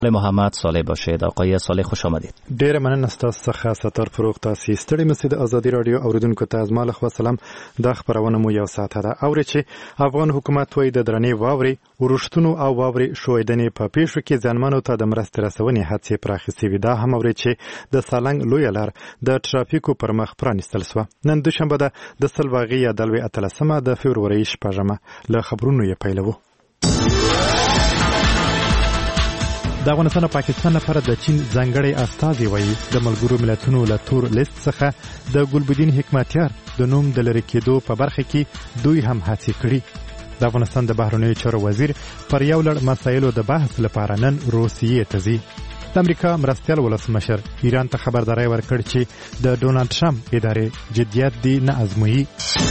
محمد صالح باشید. آقای صالح خوش آمدید. ډیر مننه ستاسو څخه ستر فروغ تاسو ستړي مسید ازادي رادیو اوریدونکو ته از مال خو سلام. د خبرونه مو یو ساعت ده اوري چې افغان حکومت وایي د درنې واوري ورښتونو او واوري شویدنې په پیښو کې ځانمنو ته د مرستې رسونې هڅې پراخې شوې ده. هم اوري چې د سالنګ لوی لار د ترافیکو پر مخ پرانیستل شو. نن دوشنبه ده د سلواغي یا دلوي اتلسمه د فبروري شپږمه له خبرونو یې پیلوو. د افغانستان او پاکستان لپاره د چین ځانګړی استازی وایي د ملګرو ملتونو له تور لیست څخه د ګلبدین حکمتیار د نوم د لرې کېدو په برخه کې دوی هم هڅې کړي. د افغانستان د بهرنیو چارو وزیر پر یو لړ مسایلو د بحث لپاره نن روسیې ته ځي. د امریکا مرستیال ولسمشر ایران ته خبرداری ورکړ چې د ډونالډ ټرمپ ادارې جدیت دی نه ازمويي.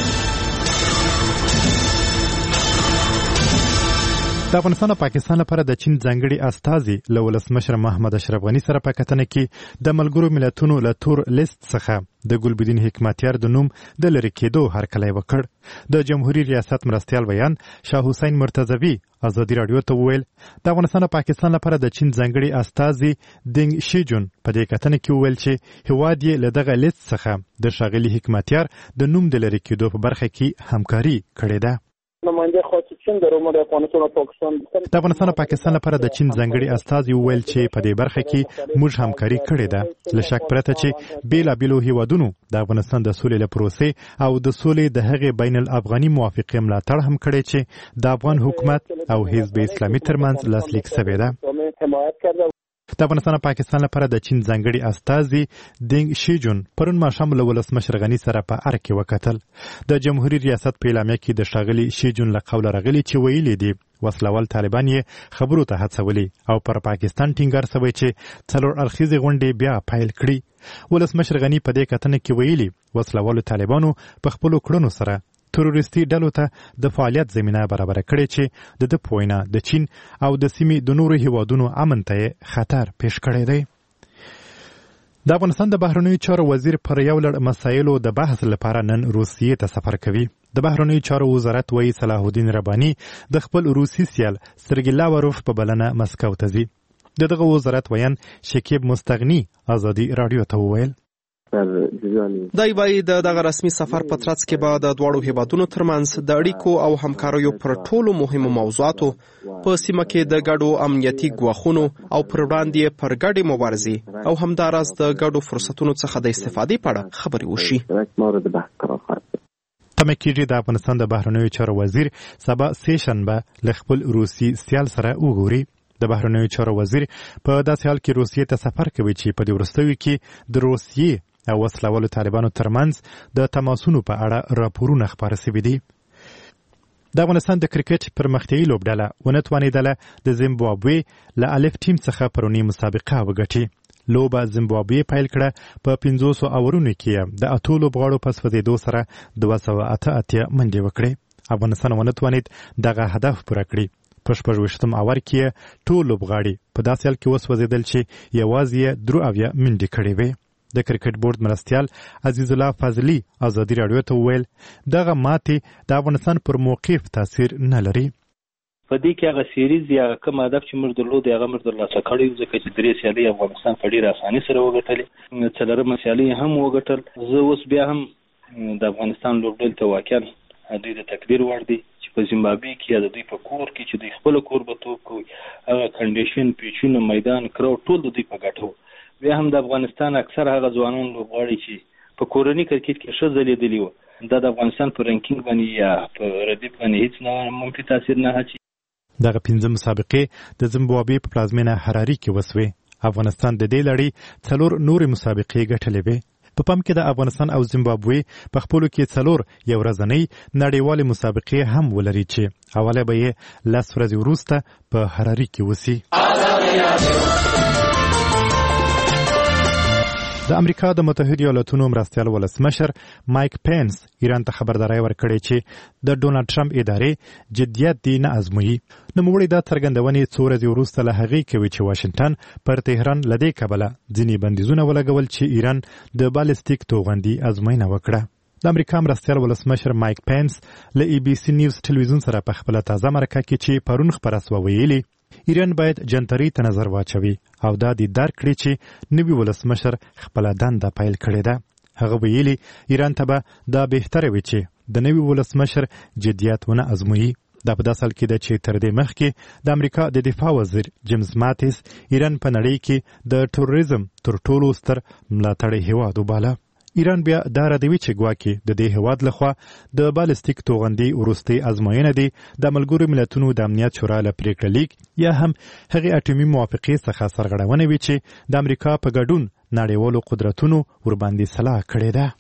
د افغانستان او پاکستان لپاره د چین ځانګړي استازي له ولسمشر محمد اشرف غني سره په کتنه کې د ملګرو ملتونو له تور لیست څخه د ګلبدین حکمتیار د نوم د لرې کېدو هرکلی وکړ. د جمهوریت ریاست مرستیال بیان شاه حسین مرتضوی ازادي رادیو ته وویل د افغانستان او پاکستان لپاره د چین ځانګړي استازي دینګ شیجون په دې کتنه کې وویل چې هیواد یې له دغه لیست څخه د ښاغلي حکمتیار د نوم د لرې کېدو په برخه کې همکاري کړې ده. نماینده خاص چین د افغانستان او پاکستان د افغانستان او پاکستان لپاره د چین ځانګړي استازي وویل چې په دې برخه کې موږ همکاري کړې ده. له شک پرته چې بیلابیلو هیوادونو د افغانستان د سولې له پروسې او د سولې د هغې بین الافغاني موافقې ملاتړ هم کړی چې د افغان حکومت او حزب اسلامي ترمنځ لاسلیک شوی ده. د افغانستان او پاکستان لپاره د چین ځانګړي استازي دینګ شیجون پرون ماښام له ولسمشر غني سره په ار کې وکتل. د جمهوریت ریاست په اعلامیه کې د ښاغلي شیجون له قوله راغلي چې ویلي دي وسلوال طالبان یې خبرو ته هڅولي او پر پاکستان ټینګار شوی چې څلور اړخیزې غونډې بیا پیل کړي. ولسمشر غني په دې کتنه کې ویلي وسلوالو طالبانو په خپلو کړنو سره تروریستي ډلو ته د فعالیت زمینه برابر کړې چې د پوینه د چین او د سیمې د نورو هیوادونو امن ته خطر پیښ کړی دی. د افغانستان د بهرنیو چارو وزیر پر یو لړ مسایلو د بحث لپاره نن روسیې ته سفر کوي. د بهرنیو چارو وزارت وایي صلاح الدین رباني د خپل روسي سیال سرګی لاوروف په بلنه مسکو ته ځي. دغه وزارت ویان شکیب مستغنی ازادي رادیو ته وویل دای وایي دغه رسمي سفر په ترڅ کې به د دواړو هیوادونو ترمنځ د اړیکو او همکاریو پر ټولو مهمو موضوعاتو په سیمه کې د ګډو امنیتي ګواښونو او پر وړاندې پر ګډې مبارزې او همداراز د ګډو فرصتونو څخه د استفادې په اړه خبرې وشي. تمه کېږي د افغانستان د بهرنیو چارو وزیر سبا سیشنبه له خپل روسي سیال سره وګوري. د بهرنیو چارو وزیر په داسې حال کې روسیې ته سفر کوي چې په دې وروستیو کې د روسیې او وسلوالو طالبانو ترمنځ د تماسونو په اړه راپورونه خپاره شوي دي. د افغانستان د کرکټ پرمختیایي لوبډله ونه توانېدله د زیمبابوې له الف ټیم څخه پرونی مسابقه وګټي. لوبه زیمبابوې پیل کړه په 500 اورونو کې د اتو لوبغاړو په سوځېدو سره 288 منډې وکړې. افغانستان ونه توانید دغه هدف پوره کړي. په 28م اور کې ټول لوبغاړي په داسې حال کې وسوځېدل چې یوازې 3 منډې کړې وې. د کرکټ بورډ مرستیال عزیز الله فضلی ازادي رادیو ته وویل دغه ماتې د افغانستان پر موقف تاثیر نه لري. په دې کې هغه سیریز یا کوم هدف چې موږ درلود هغه موږ ترلاسه کړی ځکه چې درې سیالۍ افغانستان په ډېره اسانۍ سره وګټلې. څلورمه سیالۍ هم وګټل. زه اوس بیا هم د افغانستان لوبډلې ته واقعا دوی د تقدیر وړ دي چې په زیمبابوې کې یا د دوی په کور کې چې دوی خپل کوربتوب کوي هغه کنډیشن پیچونه میدان کراو ټول د دوی په ګټه و. بیا هم د افغانستان اکثر هغه ځوانان لوبغاړي چې په کورني کرکټ کې ښه ځلېدلي وو دا د افغانستان په رینکینګ باندې یا په ردیف باندې هیڅ نه منفي تاثیر نه اچي. دغه 5 مسابقې د زیمبابوې په پلازمینه حراري کې وسوې. افغانستان د دې لړۍ 4 نورې مسابقې ګټلې وې. په پام کې د افغانستان او زیمبابوې په خپلو کې 4 یو ورځنۍ نړیوالې مسابقې هم ولري چې اوله به یې 10 ورځې وروسته په حراري کې وسی. د امریکا د متحده ایالاتونو مرستیال ولسمشر مایک پینس ایران ته خبرداری ورکړی چې د ډونالډ ټرمپ ادارې جدیت دی نه ازمويي. نوموړي دا څرګندونې څو ورځې وروسته له هغې کوي چې واشنگټن پر تهران له دې کبله ځینې بندیزونه ولګول چې ایران د بالستیک توغندي ازموینه وکړه. د امریکا مرستیال ولسمشر مایک پینس له ABC نیوز ټلویزیون سره په خپله تازه مرکه کې چې پرون خپره سوه ویلي ایران باید جنتري ته نظر واچوي او دا د درک کړي چې نوي ولسمشر خپل دنده پیل کړې ده. هغه ویلي ایران ته به دا بهتره وي چې د نوي ولسمشر جدیت ونه ازمويي. دا په داسې حال کې ده چې تر دې مخکې د امریکا د دفاع وزیر جیمز ماتیس ایران په نړۍ کې د تروریزم تر ټولو ستر ملاتړی هیواد وباله. ایران بیا دا ردوي چې ګواکې د دې هیواد لخوا د بالستیک توغندي وروستۍ ازموینه دي د ملګرو ملتونو د امنیت شورا له پریکړه لیک یا هم هغې اټومي موافقې څخه سرغړونه وي چې د امریکا په ګډون نړیوالو قدرتونو ورباندې سلا کړې ده.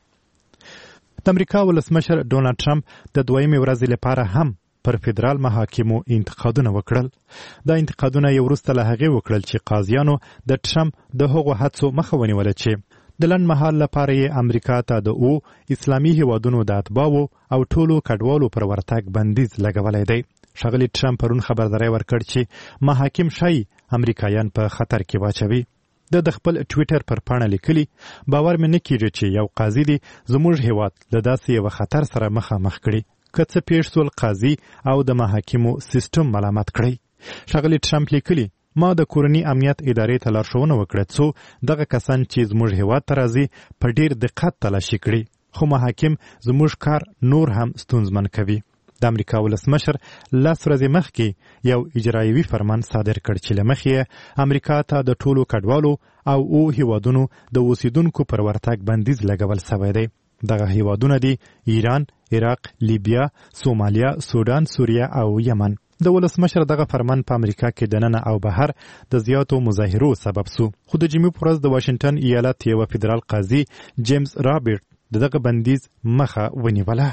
د امریکا ولسمشر ډونالډ ټرمپ د دویمې ورځې لپاره هم پر فدرال محاکمو انتقادونه وکړل. دا انتقادونه یې وروسته له هغې وکړل چې قاضیانو د ټرمپ د هغو هڅو مخه ونیوله چې د لنډ مهال لپاره یې امریکا ته د اسلامي هیوادونو د اتباعو او ټولو کډوالو پر ورتګ بندیز لګولی دی. ښاغلي ټرمپ پرون خبرداری ورکړ چې محاکم ښایي امریکایان په خطر کې واچوي. د خپل ټویټر پر پاڼه لیکلي باور مې نه کیږي چې یو قاضي دی زموږ هیواد له داسې یو خطر سره مخامخ کړي. که څه پیښ سول قاضي او د محاکمو سیستم ملامت کړی. ښاغلي ټرمپ لیکلي ما د کورني امنیت ادارې ته لارښوونه وکړه څو دغه کسان چې زموږ هیواد ته راځي په ډیر دقت تلاشي کړي، خو محاکم زموږ کار نور هم ستونزمن کوي. د امریکا ولسمشر لس ورځې مخکې یو اجرایوي فرمان صادر کړ چې له مخې امریکا ته د ټولو کډوالو او هیوادونو د اوسیدونکو پر ورتګ بندیز لګول شوی دی. دغه هیوادونه دي ایران، عراق، لیبیا، سومالیا، سودان، سوریه او یمن. د ولسمشر دغه فرمان په امریکا کې دننه او بهر د زیاتو مظاهرو سبب سو، خو د جمعې په ورځ د واشنگټن ایالت یو فدرال قاضي جیمز رابرټ دغه بندیز مخه ونیوله.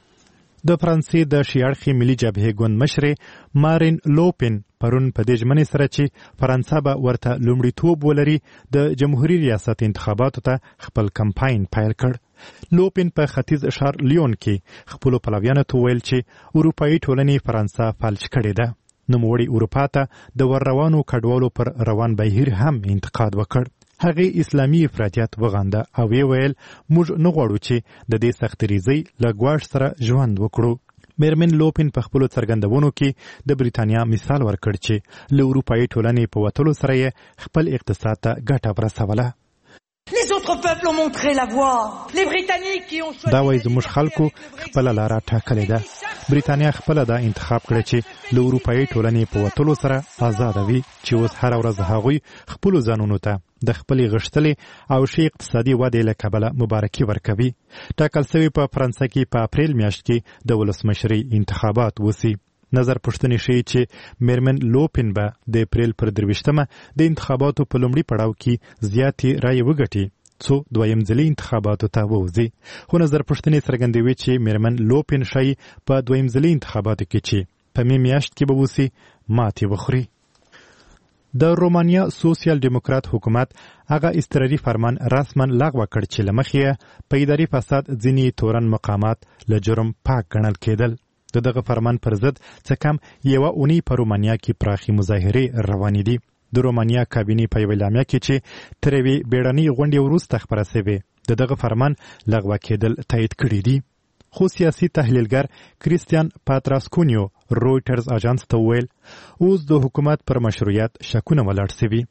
د فرانسې د شیاړخي ملي جبهې ګوند مشر مارین لوپن پرون په دې ژمنې سره چې فرانسه به ورته لومړیتوب ولري د جمهوریت ریاست انتخاباتو ته خپل کمپاین پیل کړ. لوپن په ختیځ ښار لیون کې خپلو پلویانو ته ویل چې اروپایي ټولنې فرانسه فلج کړې ده. نوموړي اروپا ته د ورروانو کډوالو پر روان بهیر هم انتقاد وکړ. هغې اسلامي افراطیت وغانده او ویل موږ نه غواړو چې د دې سختریزۍ له ګواښ سره ژوند وکړو. میرمن لوپن په خپلو څرګندونو کې د بریتانیا مثال ورکړ چې له اروپایي ټولنې په وتلو سره یې خپل اقتصاد ته ګټه ورسوله. دا وایي زموږ خلکو خپله لاره ټاکلې ده. بریتانیا خپله دا انتخاب کړی چې له اروپایي ټولنې په وتلو سره آزاده وي چې اوس هره ورځ هغوی خپلو ځانونو ته د خپلې غښتلې او ښې اقتصادي ودې له کبله مبارکي ورکوي. ټاکل سوي په فرانسه کې په اپریل میاشت کې د ولسمشرۍ انتخابات وسي. نظر پوښتنې ښیي چې میرمن لوپن به د اپریل پر 23مه د انتخاباتو په لومړي پړاو کې زیاتې رایې وګټي څو دویم ځلي انتخاباتو ته ووځي. خو نظر پوښتنې څرګندوي چې میرمن لوپن ښایي په دویم ځلي انتخاباتو کې چې په مې میاشت کې به وسي ماتې وخوري. د رومانیا سوسیال ډیموکرات حکومت هغه اضطراري فرمان رسما لغوه کړ چې له مخې په اداري فساد ځینې تورن مقامات له جرم پاک ګڼل کېدل. دغه فرمان پر ضد څه کم یوه اونۍ په رومانیا کې پراخي مظاهرې روانې دي. د رومانیا کابینې په یوه اعلامیه کې چې تر یوې بیړنۍ غونډې وروسته خپره شوې دغه فرمان لغوه کېدل تایید کړي دي. خو سیاسي تحلیلګر کریستیان پاتراسکونیو رویټرز اژانس ته وویل اوس د حکومت پر مشروعیت شکونه ولاړ شوي.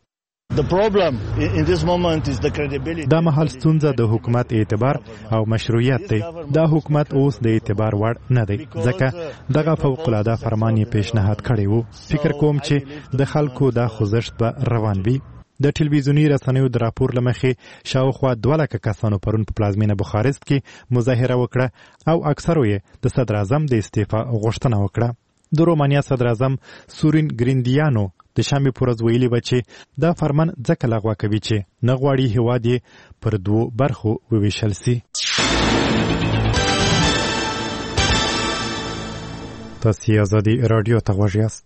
دا مهال ستونزه د حکومت اعتبار او مشروعیت دی. دا حکومت اوس د اعتبار وړ نه دی ځکه دغه فوق‌العاده فرمان یې پیشنهاد کړی و. فکر کوم چې د خلکو دا خوځښت به روان وي. د ټلویزیوني رسنیو د راپور له مخې شاوخوا 200,000 کسانو پرون په پلازمینه بخارست کې مظاهره وکړه او اکثرو یې د صدر اعظم د استعفا غوښتنه وکړه. د رومانیا صدر اعظم سورین ګریندیانو د شنبې په ورځ ویلي و چې دا فرمان ځکه لغوه کوي چې نه غواړي هیواد یې پر 2 برخو وویشل سي. تاسې ازادي راډیو ته غوږ یاست.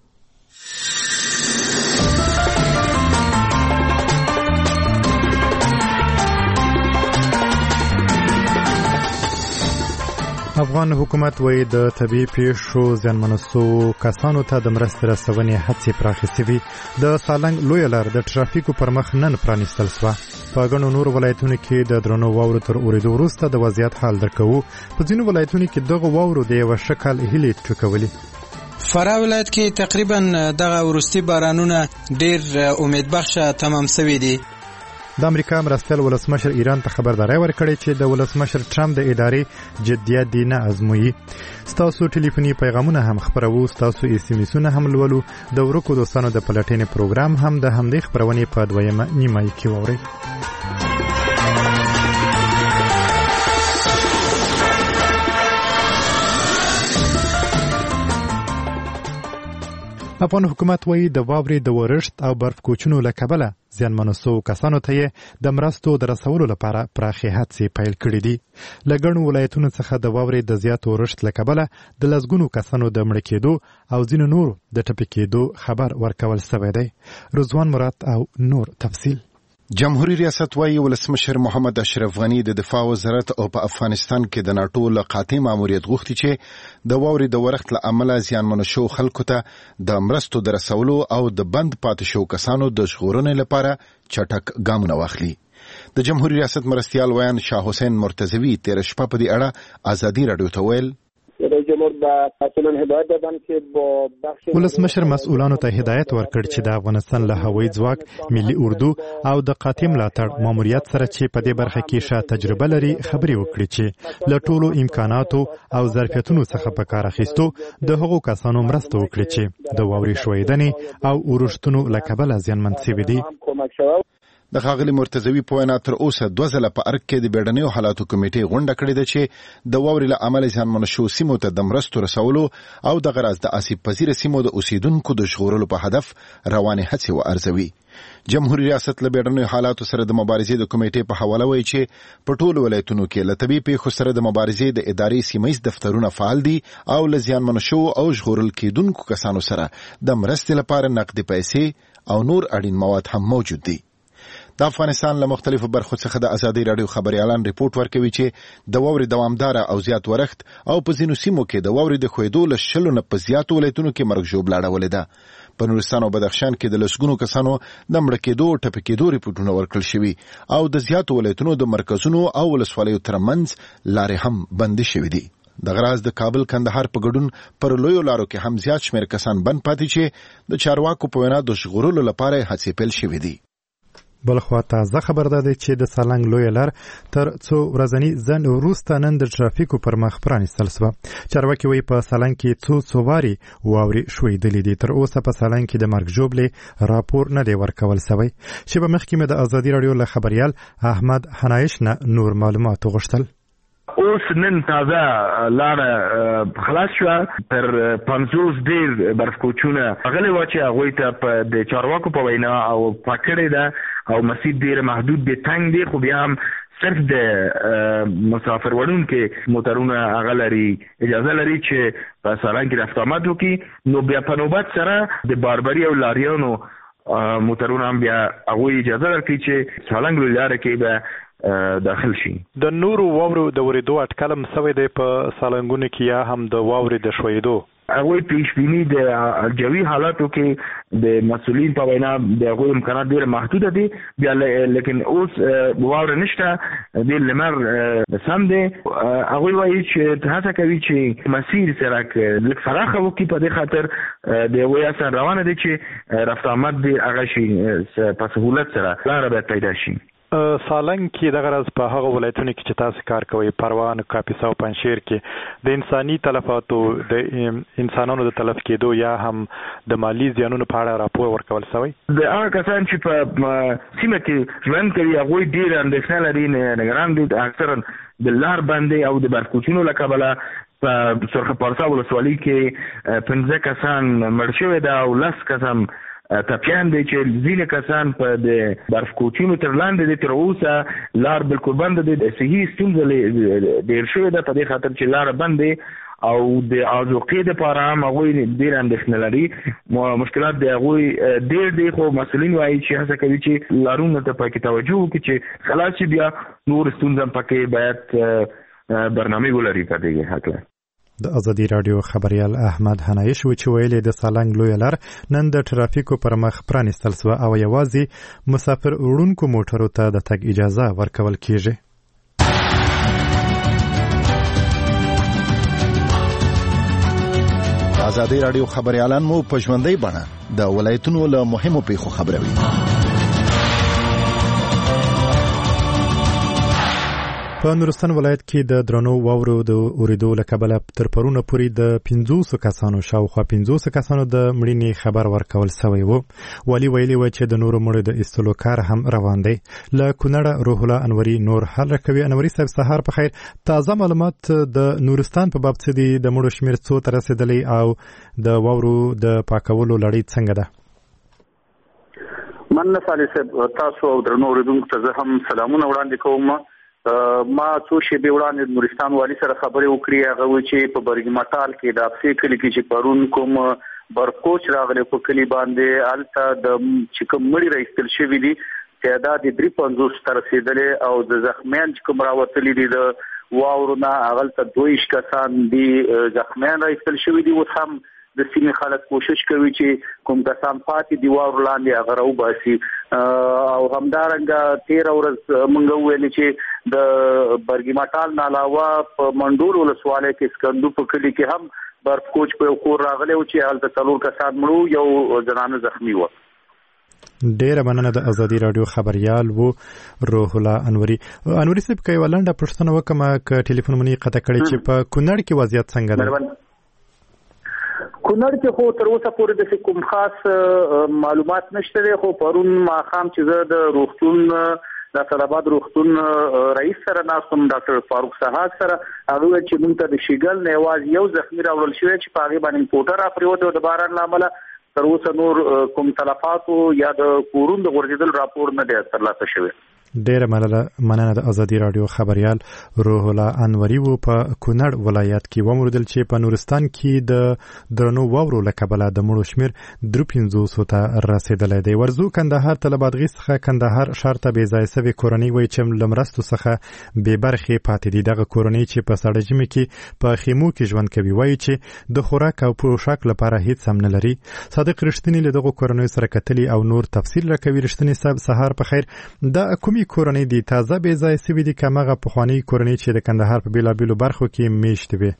افغان حکومت وایي د طبیعي پیښو زیانمنو شوو کسانو ته د مرستې رسونې هڅې پراخې شوي. د سالنګ لویه لار د ټرافیکو پر مخ نن پرانیستل شوه. په ګڼو نورو ولایتونو کې د درنو واورو تر اورېدو وروسته د وضعیت حال درکوو. په ځینو ولایتونو کې دغه واورو د یوه شکل هیلې ټوکولې. فراه ولایت کې تقریبا دغه وروستي بارانونه ډېر امیدبخشه تمام شوي دي. د امریکا مرستیال ولسمشر ایران ته خبرداري ورکړې چې د ولسمشر ټرمپ د ادارې جدیت دی نه ازموي. ستاسو ټلیفوني پیغامونه هم خبرو، ستاسو اس ام اسونه هم لولو. د ورکو دوستانو د پلټنې پروګرام هم د همدې خبرونې په دویمه نیمه کې ووري. افغان حکومت وایي د واورې د ورښت او برف کوچونو له کبله زیانمنو شوو کسانو ته یې د مرستو د رسولو لپاره پراخې هڅې پیل کړې دي. له ګڼو ولایتونو څخه د واورې د زیات ورښت له کبله د لسګونو کسانو د مړه کېدو او ځینو نورو د ټپي کېدو خبر ورکول شوی دی. رضوان مراد او نور تفصیل. جمهوریت ریاست وايي ولسمشر محمد اشرف غنی د دفاع وزارت او په افغانستان کې د ناټو له قاطع ماموریت غوښتي چې د واورې د ورښت له امله زیانمنو شو خلکو ته د مرستو د رسولو او د بند پاتې شو کسانو د ژغورنې لپاره چټک ګامونه واخلي. د جمهوریت ریاست مرستیال ویان شاه حسین مرتضوی تیر شپه په دې اړه ازادي رادیو ته ویل ولسمشر مسؤلانو ته هدایت ورکړ چې د افغانستان له هوایي ځواک، ملي اردو او د قاطع ملاتړ ماموریت سره چې په دې برخه کې ښه تجربه لري خبرې وکړي چې له ټولو امکاناتو او ظرفیتونو څخه په کار اخیستو د هغو کسانو مرسته وکړي چې د واورې ښویدنې او ورښتونو له کبله زیانمن شوي دي. د ښاغلي مرتضوي په وینا تر اوسه 2 ځله په ارګ کې د بیړنیو حالاتو کمیټې غونډه کړې ده چې د واورې له امله زیانمنو شوو سیمو ته د مرستو رسولو او د غرض د آسیب پذیره سیمو د اوسیدونکو د ژغورلو په هدف روانې هڅې وارزوي. جمهوریت ریاست له بیړنیو حالاتو سره د مبارزې د کمیټې په حواله وایي چې په ټولو ولایتونو کې له طبیعي پیښو سره د مبارزې د ادارې سیمهیز دفترونه فعال دي او له زیانمنو شوو او ژغورل کېدونکو کسانو سره د مرستې لپاره نقدي پیسې او نور اړین مواد هم موجود دي. د افغانستان له مختلفو برخو څخه د ازادي رادیو خبريالان ریپورت ورکوي چې د واورې دوامدار او زیات ورښت او په ځینو سیمو کې د واورې د ښویدو له 10 نه په زیاتو ولایتونو کې مرګ ژوبله اړولې ده. په نورستان او بدخشان کې د لسګونو کسانو د مړه کېدو او ټپي کېدو ریپورتونه ورکړل شوي او د زیاتو ولایتونو د مرکزونو او ولسوالیو ترمنځ لارې هم بندې شوي دي. د غراز د کابل کندهار په ګډون پر لویو لارو کې هم زیات شمېر کسان بند پاتې چې د چارواکو په وینا د ژغورلو لپاره هڅې پیل شوي دي. بلخوا تازه خبر ده چې د سالنګ لوی لار تر څو ورځنی ځنډ وروسته نن د ټرافیکو پر مخ پرانیستل شوه. چارواکي وایي په سالنګ کې څو واري واورې ښویدلې دي. تر اوسه په سالنګ کې د مرګ ژوبلې راپور نه دی ورکول شوی. شیبه مخکې مې د ازادي رادیو له خبریال احمد حنایش نه نور معلومات غوښتل. اوس نن تازه لار خلاص شو پر 50 ډیر برف کوچونه غلې و چې هغه ته د چارواکو په وینا او پکړې ده او مسیر ډیر محدود دی، تنگ دی، خو بیا هم صرف د مسافر وړونکو موټرونه هغه لري اجازه لري چې په سالنګ کې رفت آمد وکړي. نو بیا په نوبت سره د باربري او لاریانو موټرونه هم بیا هغه اجازه ورکړي چې سالنګ لاره کې به داخل شي. د نورو واورو د ورېدو اټکلم سوی دی په سالنګونو کې یا هم د واورې د ښویدو؟ هغه پیشبینی د جوی حالاتو کې د مسؤلین په وینا د هغه امکانات ډیر محدود دي، بیا لیکن اوس واور نشته د لمر سم دي. هغه وایي چې هڅه کوي چې مسیر سره لږ فراخه وکړي په دې خاطر د ویا سره روانه دي چې رفت آمد دی هغه شي په سهولت سره لار به پیدا شي. سالنګ کې د غرض په هغه ولایتونو کې چې تاسو کار کوي، پروان، کاپیسا او پنجشیر کې د انساني تلفاتو د انسانانو د تلف کېدو یا هم د مالی زیانونو په اړه راپور ورکول شوی؟ د هغه کسان چې په سیمه کې ژوند کوي هغه ډیر اندېښنه لري، نگران دي اکثرا د لار باندې او د برکوچونو له کبله. په سرخ پارسا ولسوالۍ کې 15 کسان مړ شوي ده او 10 کسان تپیان دی چې ځینې کسان په د برف کوچونو تر لاندې دي. تر اوسه لار بالکل بند دی، د صحي ستونزه ډیر شوې ده په دې خاطر چې لار بند دی او د ازوقې دپاره هم هغوی ډېر اندېښنه لري. مشکلات د هغوی ډېر دي، خو مسؤلین وایي چې هڅه کوي چې لارونو ته پکې توجه وکړي چې خلاص شي، بیا نور ستونزه پکې باید برنامه ولري په دې هکله. د ازادي رادیو خبریال احمد حنایش و چې ویلي د سالنګ لوی لار نن د ټرافیکو پر مخ پرانیستل شوه او یوازې مسافر وړونکو موټرو ته د تګ اجازه ورکول کیږي. آزادي رادیو خبريالان مو په ژوندۍ بڼه د ولایتونو له مهمو پیښو خبروي. په نورستان ولایت کې د درنو واورو د اوریدو له کبله تر پرونه پورې د 500 کسانو شاوخوا 500 کسانو د مړینې خبر ورکول شوی و. والي ویلي و چې د نورو مړو د ایستلو کار هم روان دی. له کونړه روح الله انوري نور حل کوي. انوري صاحب سهار په خیر. تازه معلومات د نورستان په باب څه دي؟ د مړو شمیر څو ته رسیدلی او د واورو د پاکولو لړۍ څنګه ده؟ مننه صالح صاحب، تاسو او درنو اوریدونکو ته زه هم سلامونه وړاندې کوم. ما څو شېبې وړاندې نورستان والي سره خبرې وکړې. هغه وایي چې په برګمټال کې د اپسي کلي کې چې پرون کوم برکوچ راغلی په کلي باندې هلته د چې کوم مړي راایستل شوي دي تعداد 53 ته رسېدلی او د زخمیان چې کوم راوتلي دي د واورو نه هغلته 22 کسان دي زخمیان راایستل شوي دي. اوس هم د سیمې خلک کوشش کوي چې کوم کسان پاتې دي واورو لاندې هغه راوباسي. او همدارنګه 13 ورځ موږ ویلي چې د برګمټال نه علاوه په منډول ولسوالۍ کې سکندو په کلي کې هم برف کوچ په کور راغلی و چې هلته 4 کسان مړو، یو زنانه زخمی و. ډیره مننه. د ازادي رادیو خبريال وو روح الله انوري. انوري صاحب کوي ولنده پښتنه وکم ک ټلیفون منی قطع کړی چې په کونړ کې وضعیت څنګه ده؟ کونړ کې خو تر اوسه پورې د کوم خاص معلومات نشته دی، خو پرون ماښام چې زه د روغتون د طلبات روغتون رئیس سره ناستم، ډاکټر فاروق سهاک سره، هغه ویل چې موږ ته د شیګل نه یوازې یو زخمی راوړل شوی چې په هغې باندې پوټه راپرېوتی او د باران له امله تر اوسه نور کوم تلفاتو یا د کورونو د غورځېدل راپور نه دی ترلاسه شوی. ډیره مننه. د ازادي رادیو خبريال روح الله انوري وو په کونړ ولایت کې وموردل چې په نورستان کې د درنو واورو له کبله د مړو شمیر 350 ته رسیدلی دی. ورزو کندهار طلباتغي څخه کندهار ښار ته بې ځای سوي کورنۍ وایي چې له مرستو څخه بې برخې پاتې دي. دغه کورنۍ چې په سړه ژمي کې په خیمو کې ژوند کوي وایي چې د خوراک او پوشاک لپاره هیڅ هم نه لري. صادق رښتینی له دغو کورنیو سره کتلي او نور تفصیل راکوي. رښتینی صاحب سهار په خیر. د کومې کورنۍ دي تازه بې ځای سوي دي که هماغه پخوانۍ کورنۍ چې د کندهار په بېلابېلو برخو کې میشتې وي؟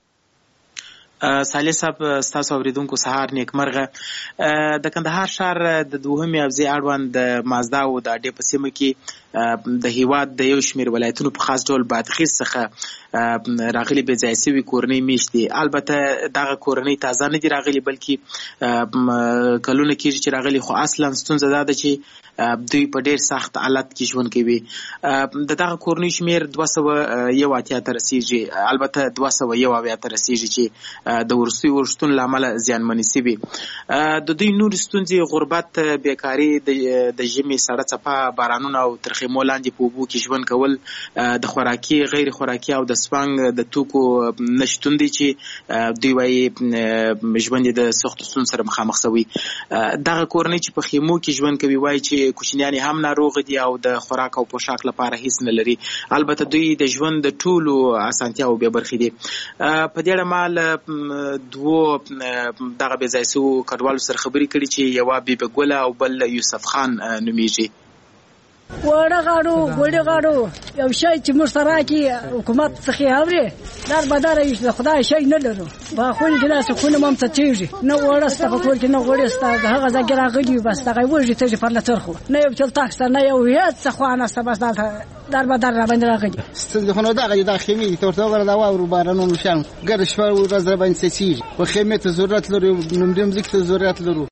صالح صاحب ستاسو اوریدونکو سهار نیکمرغه. د کندهار ښار د دوهمې حوزې اړوند د مازدا او د اډې په سیمه کې د هیواد د یو شمېر ولایتونو په خاص ډول بادغیس څخه راغلي بې ځای سوي کورنۍ میشت دي. البته دغه کورنۍ تازه نه دي راغلي، بلکې کلونه کېږي چې راغلي، خو اصلا ستونزه دا ده چې دوی په ډېر سخت حالت کې ژوند کوي. د دغه کورنۍ شمېر 281 ته رسېږي، البته 271 ته رسېږي چې د وروستیو ورښتونو له امله زیانمنې شوي. د دوی نورې ستونزې غربت، بیکاري، د ژمي سړه څپه، بارانونه او تر خیمو لاندې په اوبو کې ژوند کول، د خوراکي، غیر خوراکي او د سپنګ د توکو نشتون دی چې دوی وایي ژوند یې د سختو ستونزو سره مخامخ شوي. دغه کورنۍ چې په خیمو کې ژوند کوي وایي چې کوچنیان هم ناروغ دي او د خوراک او پوشاک لپاره هیڅ نه لري. البته دوی د ژوند د ټولو اسانتیاو بې برخې دي. په دې اړه ما دوو دغه بې ځای سوو کډوالو سره خبرې کړي چې یوه بیبه ګله او بل یوسف خان نومیږي. وړه غاړو ګوډې غاړو یو شی چې موږ ته راکړي حکومت څخه اوري دار بدار یې د خدای شی نه لرو. باخونې کې داسې خونه مو هم څټېږي، نه وړه سته په کور کې، نه غوړې سته. د هغه ځای کې راغلي بس دغه وږي تږي پر له څرخو، نه یو چلتاک سته، نه یو هېڅ څه خوا نسته. بس دلته دار بدار را باندې راغلي. سترګې خو نو دغه دي، دا خیمې دي، ته ورته وګوره د واورو بارانونو شیان ګرد شپه ورځ را باندې څڅېږي. خو خیمې ته ضرورت لرو، نومرې مځکې ته ضرورت لرو.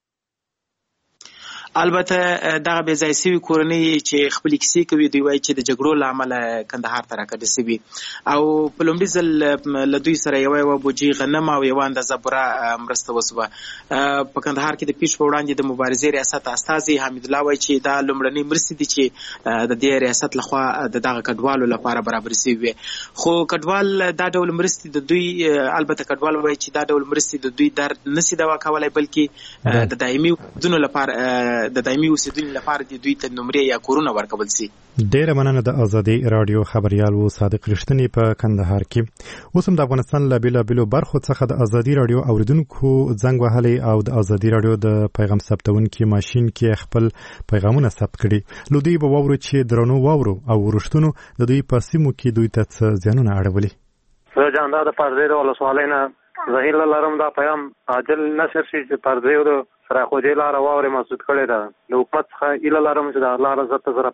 البته دغه بې ځای سوي کورنۍ چې خپلې کیسې کوي دوی وایي چې د جګړو له امله کندهار ته راکډه سوي او په لومړي ځل له دوی سره یوه بوجۍ غنم او یوه اندازه بوره مرسته وسوه. په کندهار کې د پیښ په وړاندې د مبارزې ریاست استازي حمید الله وایي چې دا لومړنۍ مرستې دي چې د دې ریاست لخوا د دغه کډوالو لپاره برابرې سوي وي. خو کډوال دا ډول مرستې د دوی، البته کډوال وایي چې دا ډول مرستې د دوی درد نشي دوا کولی، بلکې د دایمي ودونو لپاره د دایمي اوسېدونکو لپاره د دوی ته نمرې یا کورونه ورکول شي. ډیره مننه. د ازادي رادیو خبريال وو صادق رښتینی په کندهار کې. اوس هم د افغانستان له بېلابېلو برخو څخه د ازادي رادیو اوریدونکو زنګ وهلی او د ازادي رادیو د پیغام ثبتونکي ماشین کې خپل پیغامونه ثبت کړي. لودي به واورو چې درنو واورو او ورښتونو د دوی په سیمو کې دوی ته څه زیانونه اړولي. زه جاندا د پردې د ولسوالۍ نه زه هیله لرم دا پیغام عاجل نشر شي چې پر دې ورو سره خو دې لاره واورې مسعود کړی ده. د حکومت څخه هیله لرم چې د الله رضا زره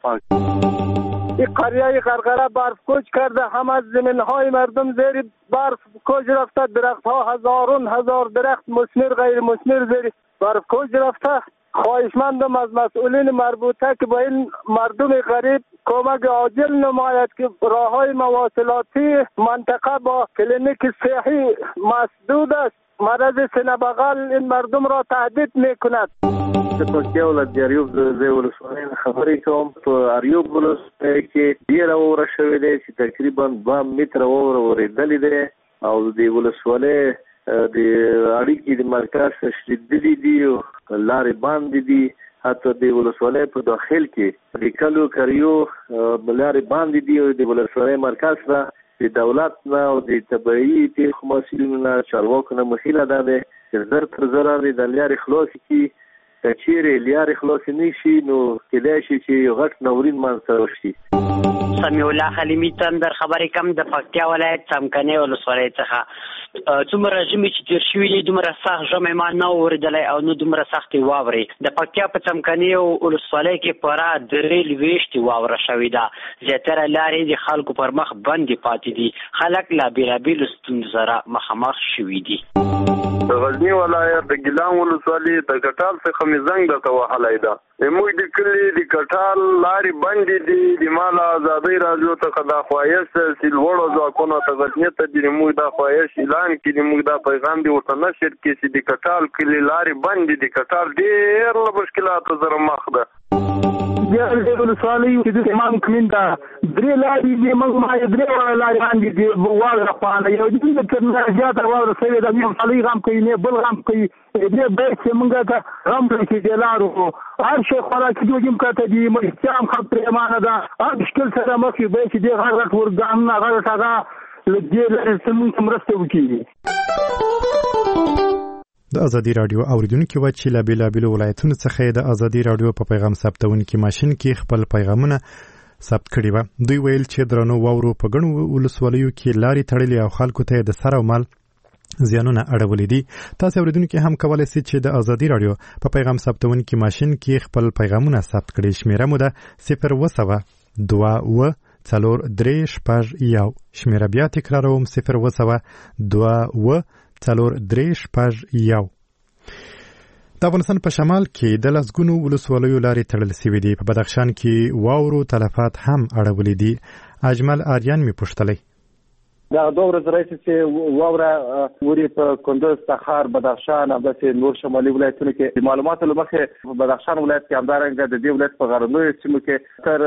پاک. این قریه غرغره برف کوچ کرده، هم از زمینهای مردم زیر برف کوچ رفته، درختها هزارون هزار درخت مثمر غیر مثمر زیر برف کوچ رفته. خواهشمندم از مسئولین مربوطه که با این مردم غریب کمک عاجل نماید که راههای مواصلاتی منطقه با کلینیک صحی مسدود است. مرض سینه بغل این مردم را تهدید میکند. د پکتیا ولایت د اریوب د ولسوالۍ خبرې کوم. په اریوب ولسوالۍ کې ډېره واوره شوې ده چې تقریبا 2 متره واوره ورېدلې ده او د ولسوالۍ د اړیکې د مرکز شدیدې دي، لارې باندې دي. حتی د ولسوالۍ په داخل کې د کلو کریو لارې باندې دي او د ولسوالۍ مرکز را د دولت نه او د طبيعي پیښو مسؤلینو نه چارواکو نه مخیله ده چې زر تر زره د لارې خلاص کی چیرې لارې خلاص نشي نو کېدای شي چې غټ نورین منځ راشي. سمیع الله خلیمی تندر خبرې کم د پکتیا ولایت څمکني ولسوالۍ څخه. څومره ژمي چې تیر شوي دي دومره سخت ژمی ما نه اورېدلی او نه دومره سختې واورې. د پکتیا په څمکني ولسوالۍ کې پوره 3 لویشتې واوره شوې ده. زیاتره لارې د خلکو پر مخ بندې پاتې دي. خلک له بېلابېلو ستونزو سره مخامخ شوي دي. د غزنی ولایت د ګیلان ولسوالۍ د کټال څخه مې زنګ درته وهلی ده. موږ د کلي د کټال لارې بندې دي. د مال ازادۍ راډیو څخه دا خواهش چې لوړو ځواکونو ته غزني ته د موږ دا خواهش اعلان کړي، موږ دا پیغام دی ورته نشر کړي چې د کټال کلي لارې بندې دي. کټال ډېر له مشکلاتو سره مخ ده. د ولسوالۍ چې د امام کمینده 3 لارې دي، موږ ما 3 لارې باندې دي واوره خوانه یو دې تر نه زیاته واوره سوي د ولسوالۍ غم کوي نه بل غم کوي. دې به چې موږ ته غم کوي د لارو هر شي خوراک دی کوم کته دي محترم خلک پرېمانه ده. هر مشکل سره مخ به چې د غرغټ ورګان نه غرغټ هغه لږه لري سمون مرسته وکړي. د ازادي رادیو اوریدونکو و چې لا بیلابیلو ولایتونو څخه د ازادي رادیو په پیغام ثبتونکو ماشين کې خپل پیغامونه ثبت کړي و. دوی ویل چې درنو واورو په غنو ولسوالیو کې لارې تړلې او خلکو ته د سر او مال زیانونه اړولې دي. تاسو اوریدونکو هم کولای شئ چې د ازادي رادیو په پیغام ثبتونکو ماشين کې خپل پیغامونه ثبت کړئ. شمیره مو ده 0 څلور درې شپږ یو. شمیره بیا تکراروم 0 څلور درې شپږ یو. د افغانستان په شمال کې د لسګونو ولسوالیو لارې تړل شوې دي. په بدخشان کې واورو تلفات هم اړولې دي. اجمل آریان می پوښتلی دا دوه ورځې راځي چې واوره وري په کندوز، تخار، بدخشان او داسې نور شمالي ولایتونو کې معلوماتو لمخې په بدخشان ولایت کې همدارنګه د دې ولایت په غرنیو سیمو کې تر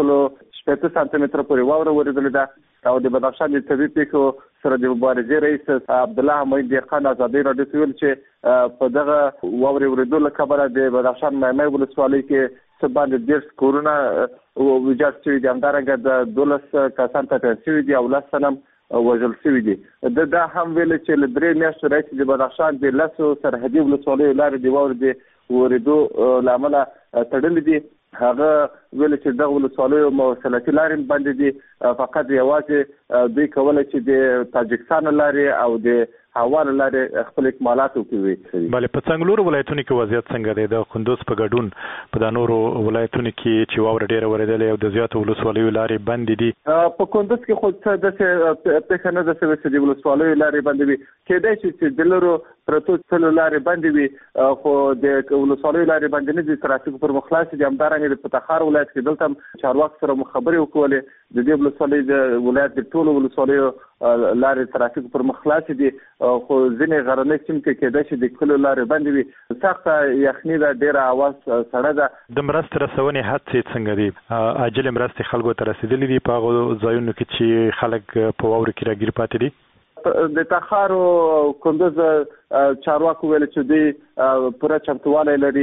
160 سانتي متره پورې واوره ورېدلې ده او د بدخشان د طبي پیښو سره د مبارزې رئیس عبدالله حمید خان ازادي رادیو ته ویل چې په دغه واورې ورېدو له کبله د بدخشان مېمه ولسوالۍ کې څه باندې 10 کورونه ویجاړ شوي دي. همدارنګه د 12 کسان ټپیان شوي دي او 10 تنه وژل شوي دي. دا هم ویل چې له 3 میاشتو راهیسې د بدخشان د 10 سرحدي ولسوالیو لارې د واورې د ورېدو له امله تړلې دي. هغه ویل چې دغه ولسوالیو مواصلاتي لارې باندې دي فقط یوازې دوی کولی چې د تاجکستان لارې او د هوا لارې خپل اکمالات وکړي. بله په څنګلورو ولایتونو کې وضعیت څنګه دی؟ د کندوز په ګډون په د نورو ولایتونو کې چې واوره ډېره ورېدلې او د زیاتو ولسوالیو لارې بندې دي. په کندوز کې خو څه داسې پېښه نه ده شوې چې د ولسوالیو لارې بندې وي. کېدای شي چې د لرو پرتو څلو لارې بندې وي خو د ولسوالیو لارې بندې نه دي. ترافیک پر مخ خلاص دي. همدارنګه د تخار ولایت کې دلته چارواکو سره خبرې وکړلې. د دې ولسوالۍ د ولایت د ټولو ولسوالیو لارې ترافیک پر مخ خلاص دي خو ځینې غرنۍ سیمو کې کېدای شي د کلو لارې بندې وي. سخته یخني ده، ډېره هوا سړه ده. د مرستې رسونې هڅې څنګه دي؟ عاجلې مرستې خلکو ته رسېدلې دي په هغو ځایونو کې چې خلک په واورو کې راګیر پاتې دي؟ د تخار او کندوز چارواکو ویل چې دوی پوره چمتووالی لري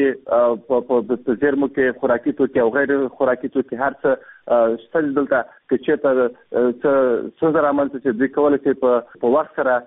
په زیرمو کې خوراکي توکي او غیر خوراکي توکي هر څه شته دلته که چېرته څه زه رامنځته چې دوی کولی شي په وخت سره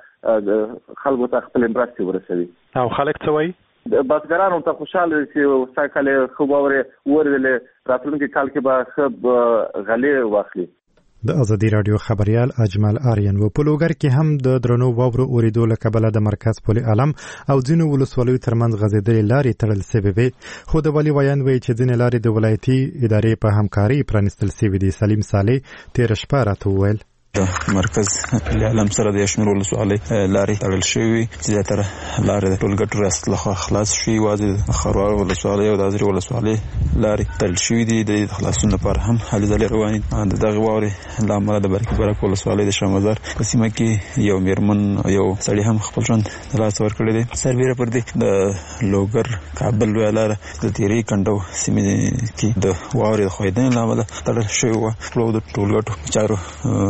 خلکو ته خپلې مرستې ورسوي. او خلک څه وایي؟ بزګرانو ته خوشحاله دي چې سږ کال یې ښه واورې ورېدلې، راتلونکي کال کې به ښه غلې واخلي. د ازادي رادیو خبريال اجمل آریان و په لوګر کې هم د درنو واورو اوریدو له کبله د مرکز پل علم او ځینو ولسوالیو ترمنځ غځېدلې لارې تړل شوې وې خو د والي ویان وایي چې ځینې لارې د ولایتي ادارې په همکاري پرانیستل شوې دي. سلیم صالح تېره شپه راته وویل د مرکز علم سره د شمیر ولسوالۍ لارې تړل شوې چې زیاتره لارې د ټولګټو ریاست لخوا خلاص شوي واځي د خروار ولسوالۍ او د ازرې ولسوالۍ لارې تړل شوې دي د خلاصون لپاره هم هلې ځلې روانې د دغه واورې له امله د برک ولسوالۍ د شاه مزار په سیمه کې یو میرمن یو سړی هم خپل ژوند د لاسه ورکړی دی. سربیره پر دې د لوګر کابل لویه لاره د تیرې کنډو سیمې کې د واورې د ښویېدنې له امله تړل شوې وه. د ټولګټو چارو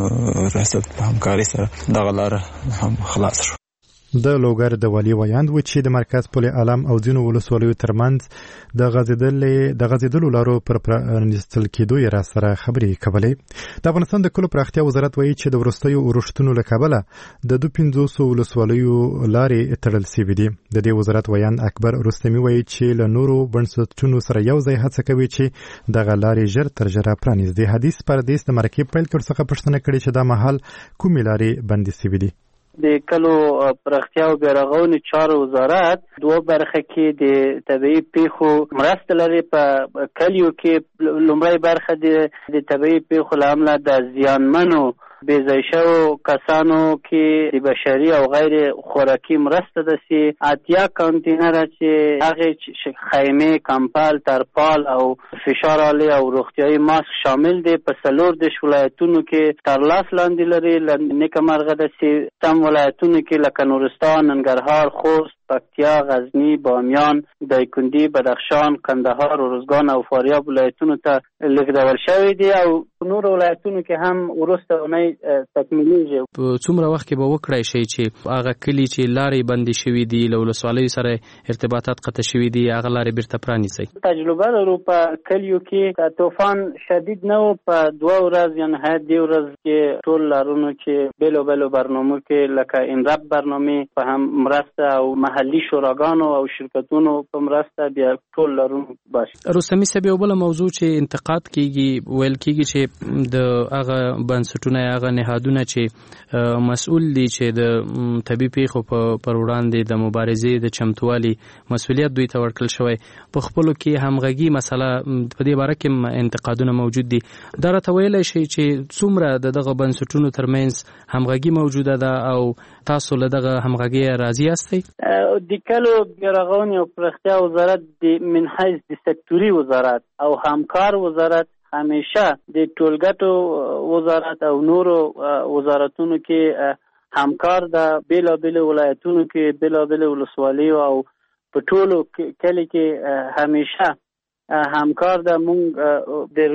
ریاست په همکاري سره دغه لاره هم خلاص شو. د لوګر د والي ویاند و چې د مرکز پل علم او ځینو ولسوالیو ترمنځ د غځېدلو لارو پر پرانیستل کېدو یې راسره خبرې کولې. د افغانستان د کلو پراختیا وزارت وایي چې د وروستیو اورښتونو له کبله د 250 ولسوالیو لارې تړل شوې دي. د دې وزارت ویاند اکبر رستمي وایي چې له نورو بنسټونو سره یو ځای هڅه کوي چې دغه لارې ژر تر ژره پرانیزي. حدیث پردیس د مرکې پیل کړ څخه پوښتنه کړې چې دا مهال کومې لارې بندې شوې دي. د کلو پراختیا او بیارغونې چارو وزارت دوه برخه کې د طبیعي پیښو مرسته لري. په کلیو کې لومړی برخه د طبیعي پیښو له امله د زیانمنو بېځای شوو کسانو کې د بشري او غیر خوراکي مرسته ده چې 80 کانتینره چې هغې خیمې، کمپل، ترپال او فشار آلې او روغتیایي ماسک شامل دي په 14 ولایتونو کې تر لاس لاندې لري. نیکه مرغه ده چې سم ولایتونو کې لکه نورستان، ننګرهار، خوست، پکتیا، غزنی، بامیان، دایکنډي، بدخشان، کندهار، ارزګان او فاریاب ولایتونو ته لېږدول شوي دي او نور ولایتونو کې هم وروسته اونۍ تکمیلیږي. په څومره وخت کې به وکړای شي چې هغه کلی چې لارې بندې شوي دي له ولسوالیو سره ارتباطات قطع شوي دي هغه لارې بیرته پرانیسي؟ تجربه لرو په کلیو کې طوفان شدید نه و، په 2 ورځ یا نهایت 2 ورځ کې ټول لارونو کې بېلو برنامو کې لکه انرب برنامې په هم مرسته او محلي شوراګانو او شرکتونو په مرسته بیا ټول لارونو باشي. رستمي صاحب یو بله موضوع چې انتقاد کیږي ویل کیږي چې د هغه بنسټونه هغه نهادونه چې مسؤل دي چې د طبي پیښو پر وړاندې د مبارزې د چمتووالي مسؤلیت دوی ته ورکړل شوی په خپلو کې همغږي مسله په دې باره کې انتقادونه موجود دي. دا راته ویلی شي چې څومره د دغه بنسټونو ترمنځ همغږي موجوده ده او تاسو له دغه همغږۍ راضي یاستئ؟ د کلو بیارغونې او پراختیا وزارت من حیث د سکتوري وزارت او همکار وزارت همیشه د ټولګټو وزارت او نورو وزارتونو کې همکار د بیلابیلو ولایتونو کې بیلابیلو ولسوالیو او په ټولو کلی کې همیشه همکار د مونږ د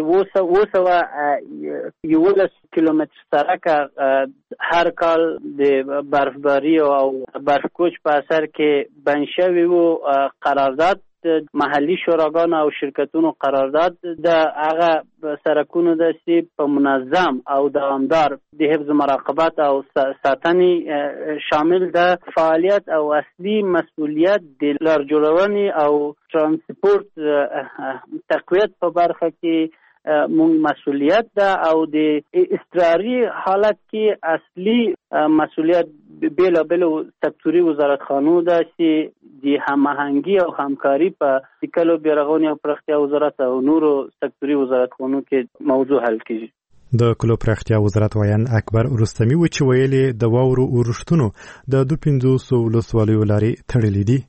211 کیلومتر سرکه هر کال د برفباری او برفکوچ په اثر کې بند شوي و. قرارداد محلي شوراګانو او شرکتونو قرارداد د هغه سرکونو د چې په منظم او دوامدار د حفظ مراقبت او ساتنې شامل د فعالیت او اصلي مسؤلیت د لار جوړونې او ترانسپورت تقویت په برخه کې مونږ مسؤلیت ده او د اضطراري حالت کې اصلي مسؤلیت بیلابیلو سکتوري وزارتخانو ده چې د هماهنګي او همکاري په کلو بیارغونې او پراختیا وزارت او نورو سکتوري وزارتخانو کې موضوع حل کیږي. د کلو پراختیا وزارت ویان اکبر رستمي و چې ویلي د واورو اورښتونو د 250 ولسوالیو لارې تړلې دي.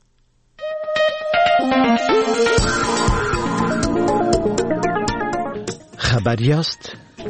خبر یاست؟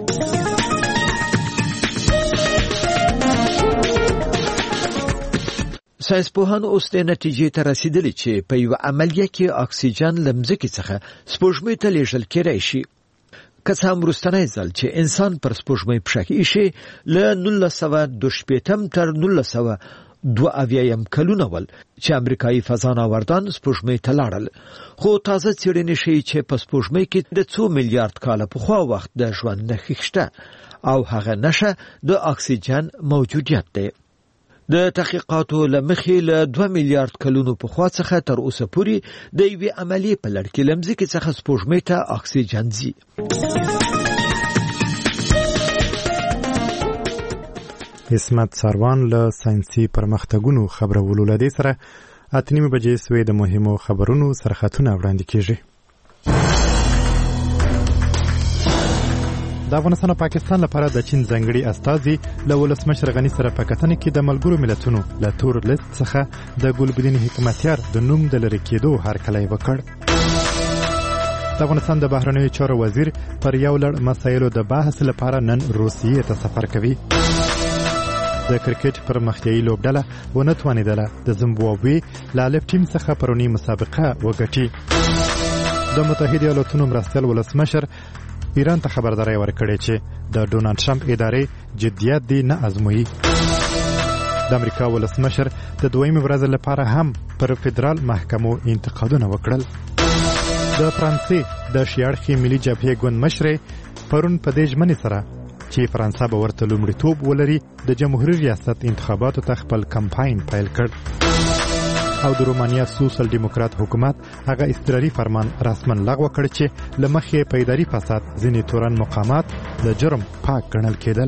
ساینسپوهان اوس د نتیجې ته رسیدلي چې په یو عملیه کې اکسیجن له مځکې څخه سپوږمۍ ته لیږل کېدای شي. که څه هم وروستنی ځل چې انسان پر سپوږمۍ پښه ایښی له 1922 تر 1972 کلونه ول چې امریکایي فضانوردان سپوږمۍ ته لاړل، خو تازه څېړنې ښیي چې په سپوږمۍ کې د 2 میلیارد کاله پخوا وخت د ژوند نښې شته او هغه نښه د اکسیجن موجودیت دی. د تحقیقاتو له مخې له 2 میلیارد کلونو پخوا څخه تر اوسه پورې د یوې عملیې په لړ کې له مځکې څخه سپوږمۍ ته اکسیجن ځي. اسمت ساروان له ساينسي پرمختګونو خبرولو لدې سره 8:30 بجې سوي د مهمو خبرونو سرخطونه وړاندې کیږي. د افغانستان او پاکستان لپاره د چین ځنګړي استازي له ولسمشر غني سره په کتنه کې د ملګرو ملتونو له تور لیست څخه د ګلبدین حکمتیار د نوم د لری کېدو هرکلی وکړ. د افغانستان د بهرنیو چارو وزیر پر یو لړ مسایلو د بحث لپاره نن روسیې ته سفر کوي. د کرکټ پرمختیایي لوبډله ونه توانېدله د زیمبابوې له الف ټیم څخه پرونی مسابقه وګټي. د متحده ایالاتونو مرستیال ولسمشر ایران ته خبرداری ورکړې چې د ډونالډ ټرمپ ادارې جدیت دی نه ازموي. د امریکا ولسمشر د دویمې ورځې لپاره هم پر فدرال محکمو انتقادونه وکړل. د فرانسې د شیاړخي ملي جبهې ګوند مشر پرون په دې ژمنې سره چې فرانسه به ورته لومړیتوب ولري د جمهوریت ریاست انتخاباتو ته خپل کمپاین پیل کړ. او د رومانیا سوشل ډیموکرات حکومت هغه اضطراري فرمان رسمن لغوه کړ چې لمخې په اداري فساد ځینې تورن مقامات د جرم پاک ګڼل کېدل.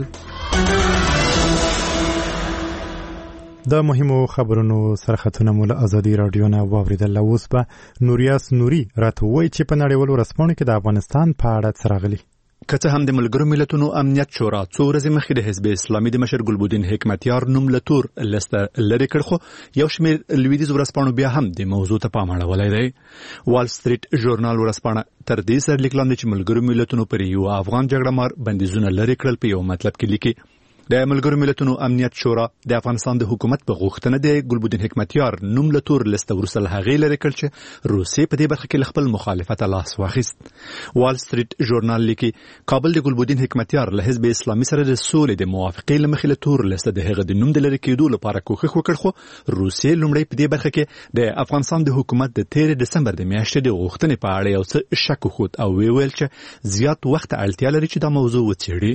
د مهمو خبرونو سرخطونه مو له ازادي رادیو نه واوریدل. اوس به نوریاس نوري راته وایي چې په نړیوالو رسمونو کې د افغانستان په اړه څه راغلي. که څه هم د ملګرو ملتونو امنیت شورا څو ورځې مخکې د حزب اسلامي د مشر ګلبدین حکمتیار نوم له تور لیسته لرې کړ، خو یو شمېر لویدیځ ورځپاڼو بیا هم د موضوع ته پام اړولی دی. وال سټریټ ژورنال ورځپاڼه تر دې سره لیک لاندې چې ملګرو ملتونو پر یو افغان جګړه مار بندیزونه لرې کړل په یو مطلب کې لیکي. د ملګرو ملتونو امنیت شورا د افغانستان د حکومت په غوښتنه د ګلبدین حکمتیار نوم له تور لیسته وروسته له هغې لرې کړ چې روسیې په دې برخه کې له خپل مخالفته لاس واخیست. وال سټریټ ژورنال لیکي کابل د ګلبدین حکمتیار له حزب اسلامي سره د سولې د موافقې له مخې له تور لیسته د هغه د نوم د لرې کېدو لپاره کوښښ وکړ، خو روسیې لومړی په دې برخه کې د افغانستان د حکومت د 13 دسمبر د میاشتې د غوښتنې په اړه یو څه شک وښود او ویل چې زیات وخت اړتیا لري چې دا موضوع وڅېړي.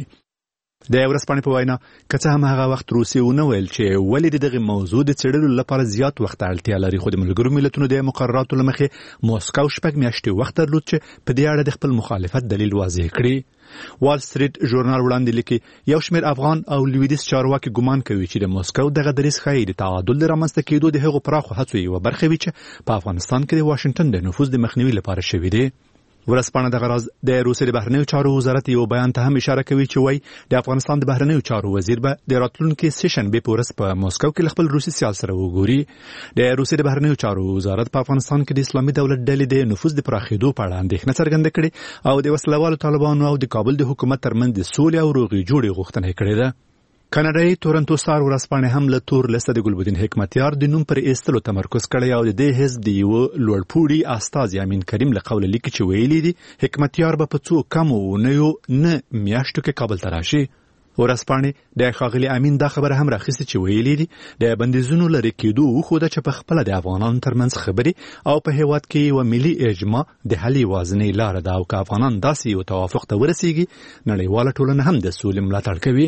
د ورځپاڼې په وینا که څه هم هغه وخت روسیې ونه ویل چې ولې د دغه موضوع د څېړلو لپاره زیات وخت اړتیا لري، خو د ملګرو ملتونو د مقرراتو له مخې موسکو 6 میاشتې وخت درلود چې په دې اړه د خپل مخالفت دلیل واضح کړي. وال سټریټ ژورنال وړاندې لیکي یو شمېر افغان او لویدیځ چارواکي ګمان کوي چې د موسکو دغه دریځ ښایي د تعادل د رامنځته کېدو د هغو پراخو هڅو یوه برخه وي چې په افغانستان کې د واشنګټن د نفوذ د مخنیوي لپاره شوي دي. ورځپاڼه دغه راز د روسیې د بهرنیو چارو وزارت یو بیان ته هم اشاره کوي چې وایي د افغانستان د بهرنیو چارو وزیر به د راتلونکي سیشنبې په ورځ په موسکو کې خپل روسي سیال سره وګوري. د روسیې د بهرنیو چارو وزارت په افغانستان کې د اسلامي دولت ډلې د نفوذ د پراخېدو په اړه اندېښنه څرګنده کړې او د وسلوالو طالبانو او د کابل د حکومت ترمنځ د سولې او روغې جوړې غوښتنه کړې ده. کاناډایي تورنټو سټار ورځپاڼې هم له تور لیسته د ګلبدین حکمتیار د نوم پر ایستلو تمرکز کړی او د دې حزب د یو لوړپوړي استازي امین کریم له قوله لیکي چې ویلي دي حکمتیار به په څو کمو اونیو نه میاشتو کې کابل ته راشي. ورځپاڼې د ښاغلي امین دا خبره هم راخیستې چې ویلي دي د بندیزونو لرې کېدو وښوده چې په خپله د افغانانو ترمنځ خبرې او په هېواد کې یوه ملي اجماع د حل یوازینۍ لاره ده او که افغانان داسې یو توافق ته ورسیږي نړیواله ټولنه هم د سولې ملاتړ کوي.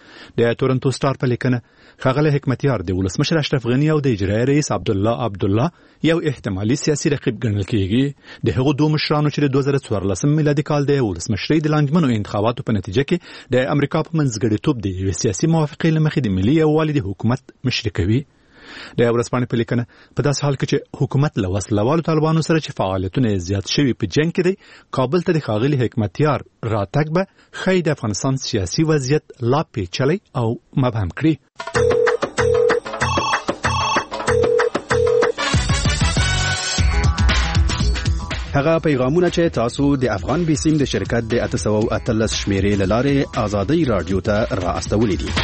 د تورنټو سټار په لیکنه ښاغلی حکمتیار د ولسمشر اشرف غني او د اجرایي رئیس عبدالله یو احتمالي سیاسي رقیب ګڼل کېږي. د هغو دوه مشرانو چې د 2014 میلادي کال د ولسمشرۍ د لاندمنو انتخاباتو په نتیجه کې د امریکا په منځګړیتوب د یوې سیاسي موافقې له مخې د ملي یووالي د حکومت مشري کوي. د ورځپاڼې په لیکنه په داسې حال کې چې حکومت له وسلوالو طالبانو سره چې فعالیتونه زیات شوي په جنګ کې دی کابل ته د ښاغلي حکمتیار راتګ به ښایي د افغانستان سیاسي وضعیت لا پیچلی او مبهم کړي. هغه پیغامونه چې تاسو د افغان بیسیم د شرکت د 813 شمیرې له لارې آزادۍ رادیو ته را استولې دي.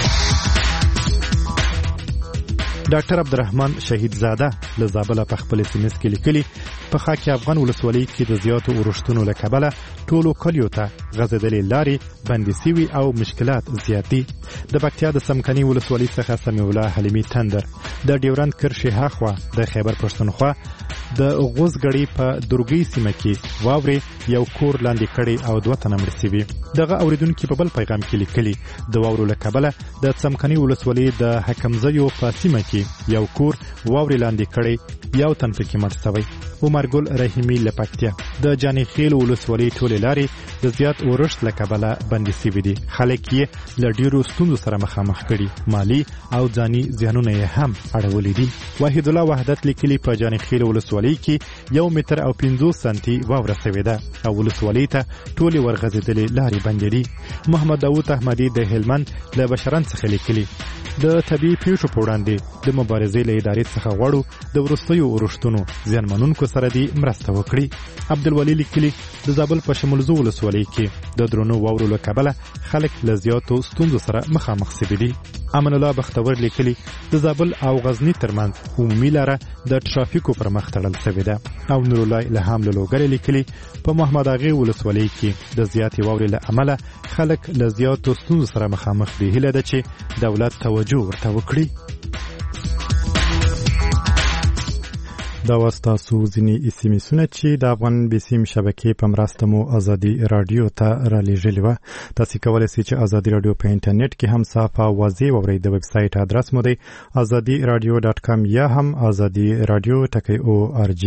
ډاکټر عبدالرحمن شهید زاده له زابل په خپل SMS کې لیکلي په خاک افغان ولسوالۍ کې د زیاتو اورښتونو له کبله ټولو کلیو ته غځېدلې لارې بندې سوي او مشکلات زیات دي. د پکتیا د سمکني ولسوالۍ څخه سمیع الله حلیمي تندر د ډیورند کرښې هاخوا د خیبر پښتونخوا د غوزګړې په درګۍ سیمه کې واورې یو کور لاندې کړي او 2 تنه مړه شوي. دغه اوریدونکو په بل پیغام کې لیکلي د واورو له کبله د سمکني ولسوالۍ د حکمزیو په سیمه کې یو کور واورې لاندې کړي یو تن پکې مړ شوی. عمر ګل رحیمی له پکتیا د جاني خیل ولسوالۍ ټولې لارې د زیات اورښت له کبله بندي شوي دي. خلک یې له ډیرو ستونزو سره مخامخ کړي. مالي او ځاني زیانونه یې هم اړولي دي. وحید الله وحدت لیکلي په جانخیل ولسوالۍ کې 1 متر او 50 سانتي واوره شوې ده او ولسوالۍ ته ټولې ورغځېدلې لارې بندې دي. محمد داوود احمدي د هلمند له بشران څخه لیکلي د طبیعي پیښو په وړاندې د مبارزې له ادارې څخه غواړو د وروستیو اورښتونو زیانمنونکو سره دې مرسته وکړي. عبدالولي لیکلي د زابل په شمولزو ولسوالۍ کې د درنو واورو له کبله خلک له زیاتو ستونزو سره مخامخ شوي دي. امان الله بختور لیکلي د زابل او غزنی ترمنځ عمومي لاره د ترافیکو پر مخ تړل شوې ده. او نور الله الهام له لوګر لیکلي په محمد اغه ولسوالۍ کې د زیاتې واورې له امله خلک له زیاتو ستونزو سره مخامخ دي. هیله ده چې دولت توجه ورته وکړي. دا وستاسو ځینې اسیمسونه چې د افغان بیسیم شبکې په مرسته مو ازادي رادیو ته را لیږلې وه. تاسې کولی شئ چې ازادي رادیو په انټرنیټ کې هم صافه واضح واورئ. د ویب سایټ ادرس مو دی ازادي رادیو .com یا هم ازادي رادیو .org.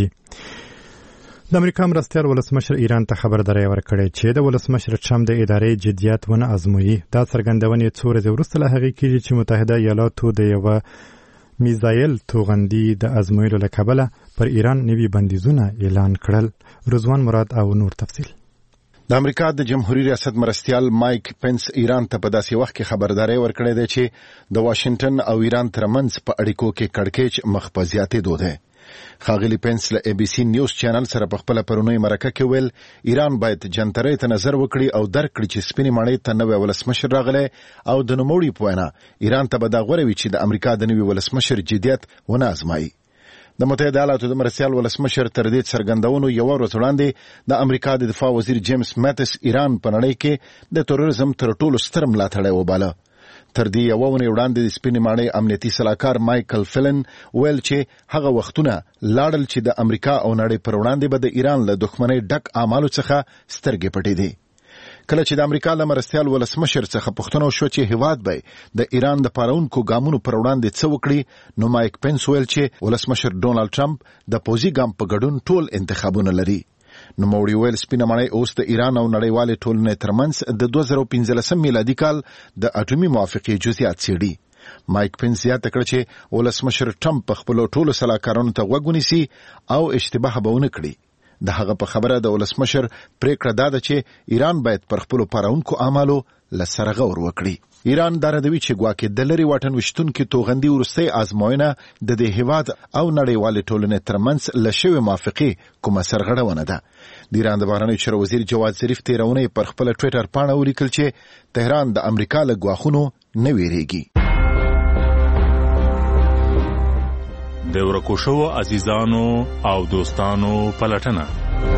د امریکا مرستیال ولسمشر ایران ته خبرداری ورکړې چې د ولسمشر ټرمپ د ادارې جدیت ونه ازموي. دا څرګندونې څو ورځې وروسته له هغې کېږي چې متحده ایالاتو د یوه میزایل توغندي د ازمویلو له کبله پر ایران نوي بندیزونه اعلان کړل. رضوان مراد او نور تفصیل. د امریکا د جمهوریت ریاست مرستیال مایک پنس ایران ته په داسې وخت کې خبرداری ورکړې ده چې د واشنگټن او ایران ترمنځ په اړیکو کې کړکېچ مخ په زیاتېدو ده. خاغلی پنس له اي بي سي نیوز چینل سره په خپل پرونی مرکه کې ویل ایران باید جنترې ته نظر وکړي او درک کړي چې سپینې ماڼۍ ته نوې ولسمشر راغلی او د نوموړي په وینا ایران ته به دا غوره وي چې د امریکا د نوي ولسمشر جدیت ونه ازمایي. د متحده ایالاتو د مرستیال ولسمشر تر دې څرګندونو یو ورځ وړاندې د امریکا د دفاع وزیر جیمز ماتس ایران په نړۍ کې د تروریزم تر ټولو ستر ملاتړی وباله. تر دې یو ونې وړاندې د سپینې ماڼۍ امنیتي سلاکار مایکل فلن ویل چې هغه وختونه لاړل چې د امریکا او نړۍ پر وړاندې به د ایران له دښمنۍ ډک اعمالو څخه سترګې پټې دي. کله چې د امریکا له مرستیال ولسمشر څخه پوښتنه وشوه چې هیواد به د ایران د پارونکو ګامونو پر وړاندې څه وکړي نو مایک پنس ویل چې ولسمشر ډونالد ټرمپ د پوځي ګام په ګډون ټول انتخابونه لري. نو موري ویل سپینه ماڼۍ اوس د ایران او نړیوالې ټولنې ترمنځ د 2015 میلادي کال د اټومي موافقې جزئیات څېړي. مایک پنس زیاته کړه چې ولسمشر ټرمپ په خپلو ټولو سلاکارانو ته غوږ ونیسي او اشتباه به ونه کړي. د هغه په خبره د ولسمشر پریکړه دا ده چې ایران باید پر خپلو پارونکو اعمالو له سره غور وکړي. ایران دا ردوي چې ګواکې د لري واټن وشتونکو توغندي ورستۍ ازموینه د دې هیواد او نړیوالې ټولنې ترمنځ له شوې موافقې کومه سرغړونه ده. د ایران د بهرنیو چارو وزیر جواد ظریف تیرونې پر خپل ټویټر پاڼه ولیکل چې تهران د امریکا له ګواښونو نه ویریږي. د ورکو شوو عزیزانو او دوستانو پلټنه.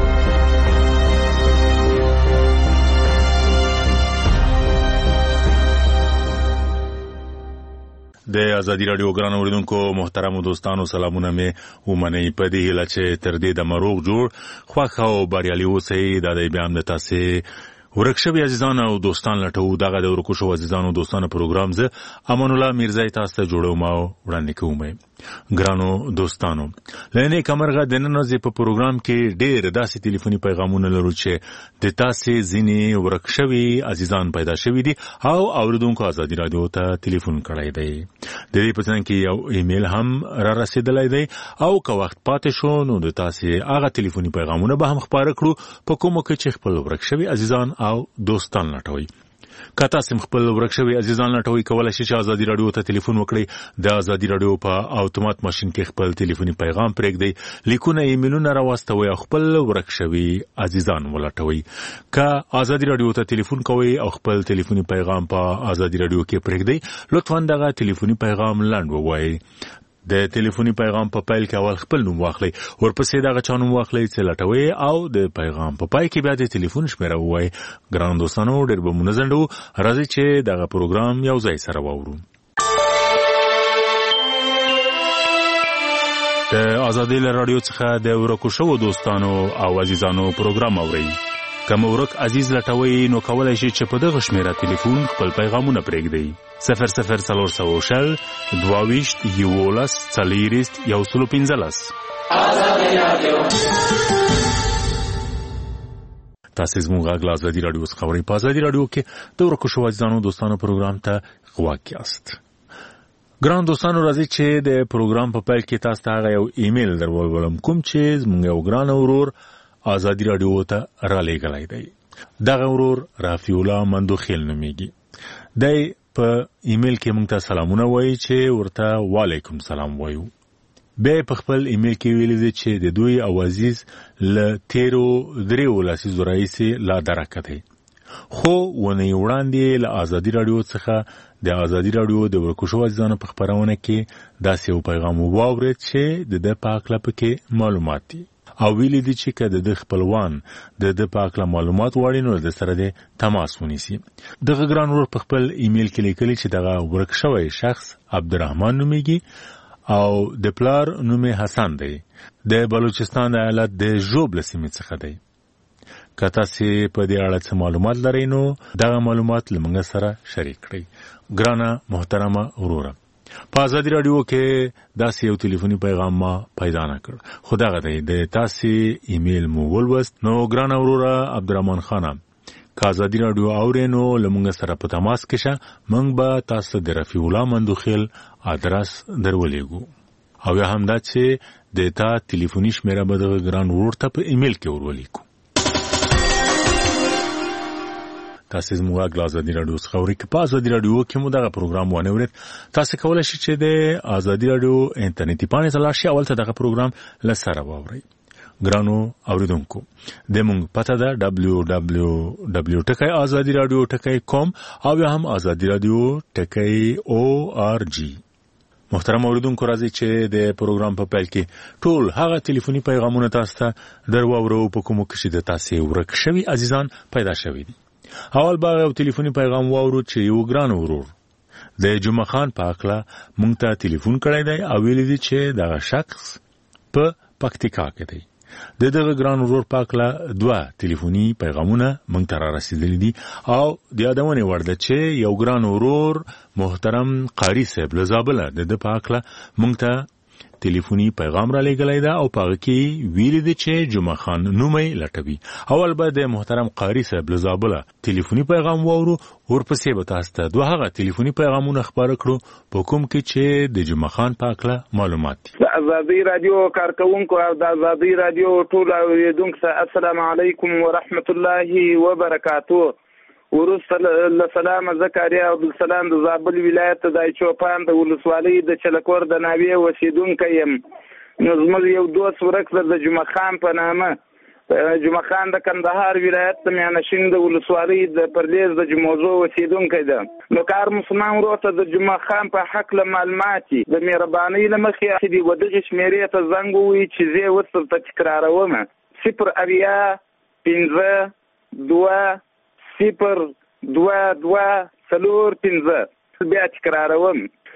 د ازادي رادیو ګران اوریدونکو محترمو دوستانو سلامونه مې ومنئ په دې هیله چې تر دې د مروغ جوړ خوښ او بریالي اوسئ. دا د بیا هم د تاسې ورک شوي عزیزان او دوستان لټوو. دغه د ورکو شوو عزیزانو دوستانو پروګرام زه امان الله میرزای تاسو ته جوړوم او وړاندې کوم. ګرانو دوستانو لنې کمرغه د نن ورځې په پروګرام کې ډېر داسې ټلیفوني پیغامونه لرو چې د تاسې ځینې ورک شوي عزیزان پیدا شوي دي او اوریدونکو ازادي رادیو ته ټلیفون کړی دی. د دې په څنګ کې یو ایمیل هم را رسیدلی دی او که وخت پاتې شو نو د تاسې هغه ټلیفوني پیغامونه به هم خپاره کړو په کومو کې چې خپل ورک شوي عزیزان او دوستان لټوي. که تاسو خپل ورک شوي عزیزان لټوي کولای شئ چې ازادي رادیو ته ټلیفون وکړئ. د ازادي رادیو په اتومات ماشين کې خپل ټلیفوني پیغام پرېږدئ. لیکونه ایمیلونه راواستوي او خپل ورک شوي عزیزان ولټوي. که ازادي رادیو ته ټلیفون کوئ او خپل ټلیفوني پیغام په ازادي رادیو کې پرېږدئ لطفا دغه ټلیفوني پیغام لنډ ووایئ. د ټلیفوني پیغام په پیل کې اول خپل نوم واخلئ ورپسې دغه چا نوم واخلئ چې لټوي او د پیغام په پای کې بیا د ټلیفون شمیره ووایئ. ګرانو دوستانو ډېر به مو نه ځنډوو راځئ چې دغه پروګرام یو ځای سره واورو. د ازادي رادیو څخه د ورکو شوو دوستانو او عزیزانو پروګرام اورئ. که مو ورک عزیز لټوي نو کولای شئ چې په دغه شمیره ټلیفون خپل پیغامونه پرېږدئ. 0040 22 11 40 115. تاسو زموږ غږ آزادي رادیو څخه خبري په آزادي رادیو کې د ورکو شو ځانو دوستانو پروګرام ته غواړئ یاست. ګران دوستانو راځي چې د پروګرام په پیل کې تاسو ته یو ایمیل درولم کوم چې زموږ یو ګران ورور آزادي رادیو ته را لېږلی دی. دغه ورور رافی الله مندوخیل نومیږي. دی په ایمیل کې موږ ته سلامونه وایي چې ورته وعلیکم سلام وایو. بیا په خپل ایمیل کې ویلي دي چې د دوی اوازیز له تیرو 3 لسیزو راهیسې لا درکه دی. خو ونې وړاندې له آزادي رادیو څخه د آزادي رادیو د ورکو شو ځانو په خبرونه کې داسې یو پیغام واورید چې د پاک لپاره کې معلومات دي او ویلي دي چې کله د خپلوان د پاک معلومات وړي نو د سره د تماس ونیسي. دغه ګران ور په خپل ایمیل کې لیکلي چې دغه ورک شوی شخص عبدالرحمن نومیږي او د پلار نوم حسن دی. د بلوچستان ایالت د ژوبل سیمې څخه دی. که تاسو په دې اړه څه معلومات لرئ نو دغه معلومات لمنګ سره شریک کړئ. ګرانه محترمه وروره، په آزادي رادیو کې داسې یو ټلیفوني پیغام ما پیدا نه کړ، خو دغه دی د تاسو ایمیل مو ولوست. نو ګرانه وروره عبدالرحمن خان، که آزادي رادیو اورئ نو لمنګ سره په تماس کې شه، موږ به تاسو د رفیع الله مندوخیل ادرس درولېږو او یا هم دا چې د تا ټلیفوني شمیره به دغه ګران ورور ته په ایمیل کې ورولېږو. تاسو زموږ غږ آزادي رادیو څخه اورئ. که په آزادي رادیو کې مو دغه پروګرام ونه اورئ، تاسو کولی شئ چې د آزادي رادیو انټرنیټي پاڼې ته لاړ شئ، اول ته دغه پروګرام له سره واورئ. ګرانو اوریدونکو، د مونږ پته ده www.azadiradio.com او یا هم azadiradio.org. محترم اوریدونکو، راځي چې د پروګرام په پیل کې ټول هغه ټلیفوني پیغامونه تاسو ته درواورو په کومو کې چې د تاسو ورک شوي عزیزان پیدا شوي دي. اول باغ یو ټلیفوني پیغام واورو چې یو ګران ورور د جمعه خان په اکله مونږ ته ټلیفون کړی دی او ویلي دي چې دغه شخص په پکتیکا کې دی. دغه ګران ورور پاکله 2 ټلیفوني پیغامونه مونږ ته را رسیدلي دي او د یادونه وړ ده چې یو ګران ورور محترم قاری صاحب له زابله د پاکله مونږ ته ټلیفوني پیغام را لېږلی ده او په هغه کې ویلي دي چې جمعه خان نومی لټوي. اول به د محترم قاری صاحب له زابله ټلیفوني پیغام واورو، ورپسې به تاسو ته 2 هغه ټلیفوني پیغامونه خبره کړو په کوم کې چې د جمعه خان پاکله معلومات دي. د آزادي رادیو کارکونکو او د آزادي رادیو ټول اوریدونکو ته السلام علیکم ورحمت الله وبرکاتو. ورسته له سلام زکریا عبدالسلام د زابل ولایت د چوپان د ولسوالۍ د چلکور د ناوې اوسیدونکی یم. نو زموږ یو دوست ورک د جمعه خان په نامه، جمعه خان د کندهار ولایت د میانشین د ولسوالۍ د پردیس د جموزو اوسیدونکی ده. نو کار مسلمان ورور ته د جمعه خان په حق له معلومات د مهربانۍ له مخې د ودغې شمیرې ته زنګ ووایي چې زه اوس درته تکراروم: 082-02-4-5. بیا تکراروم: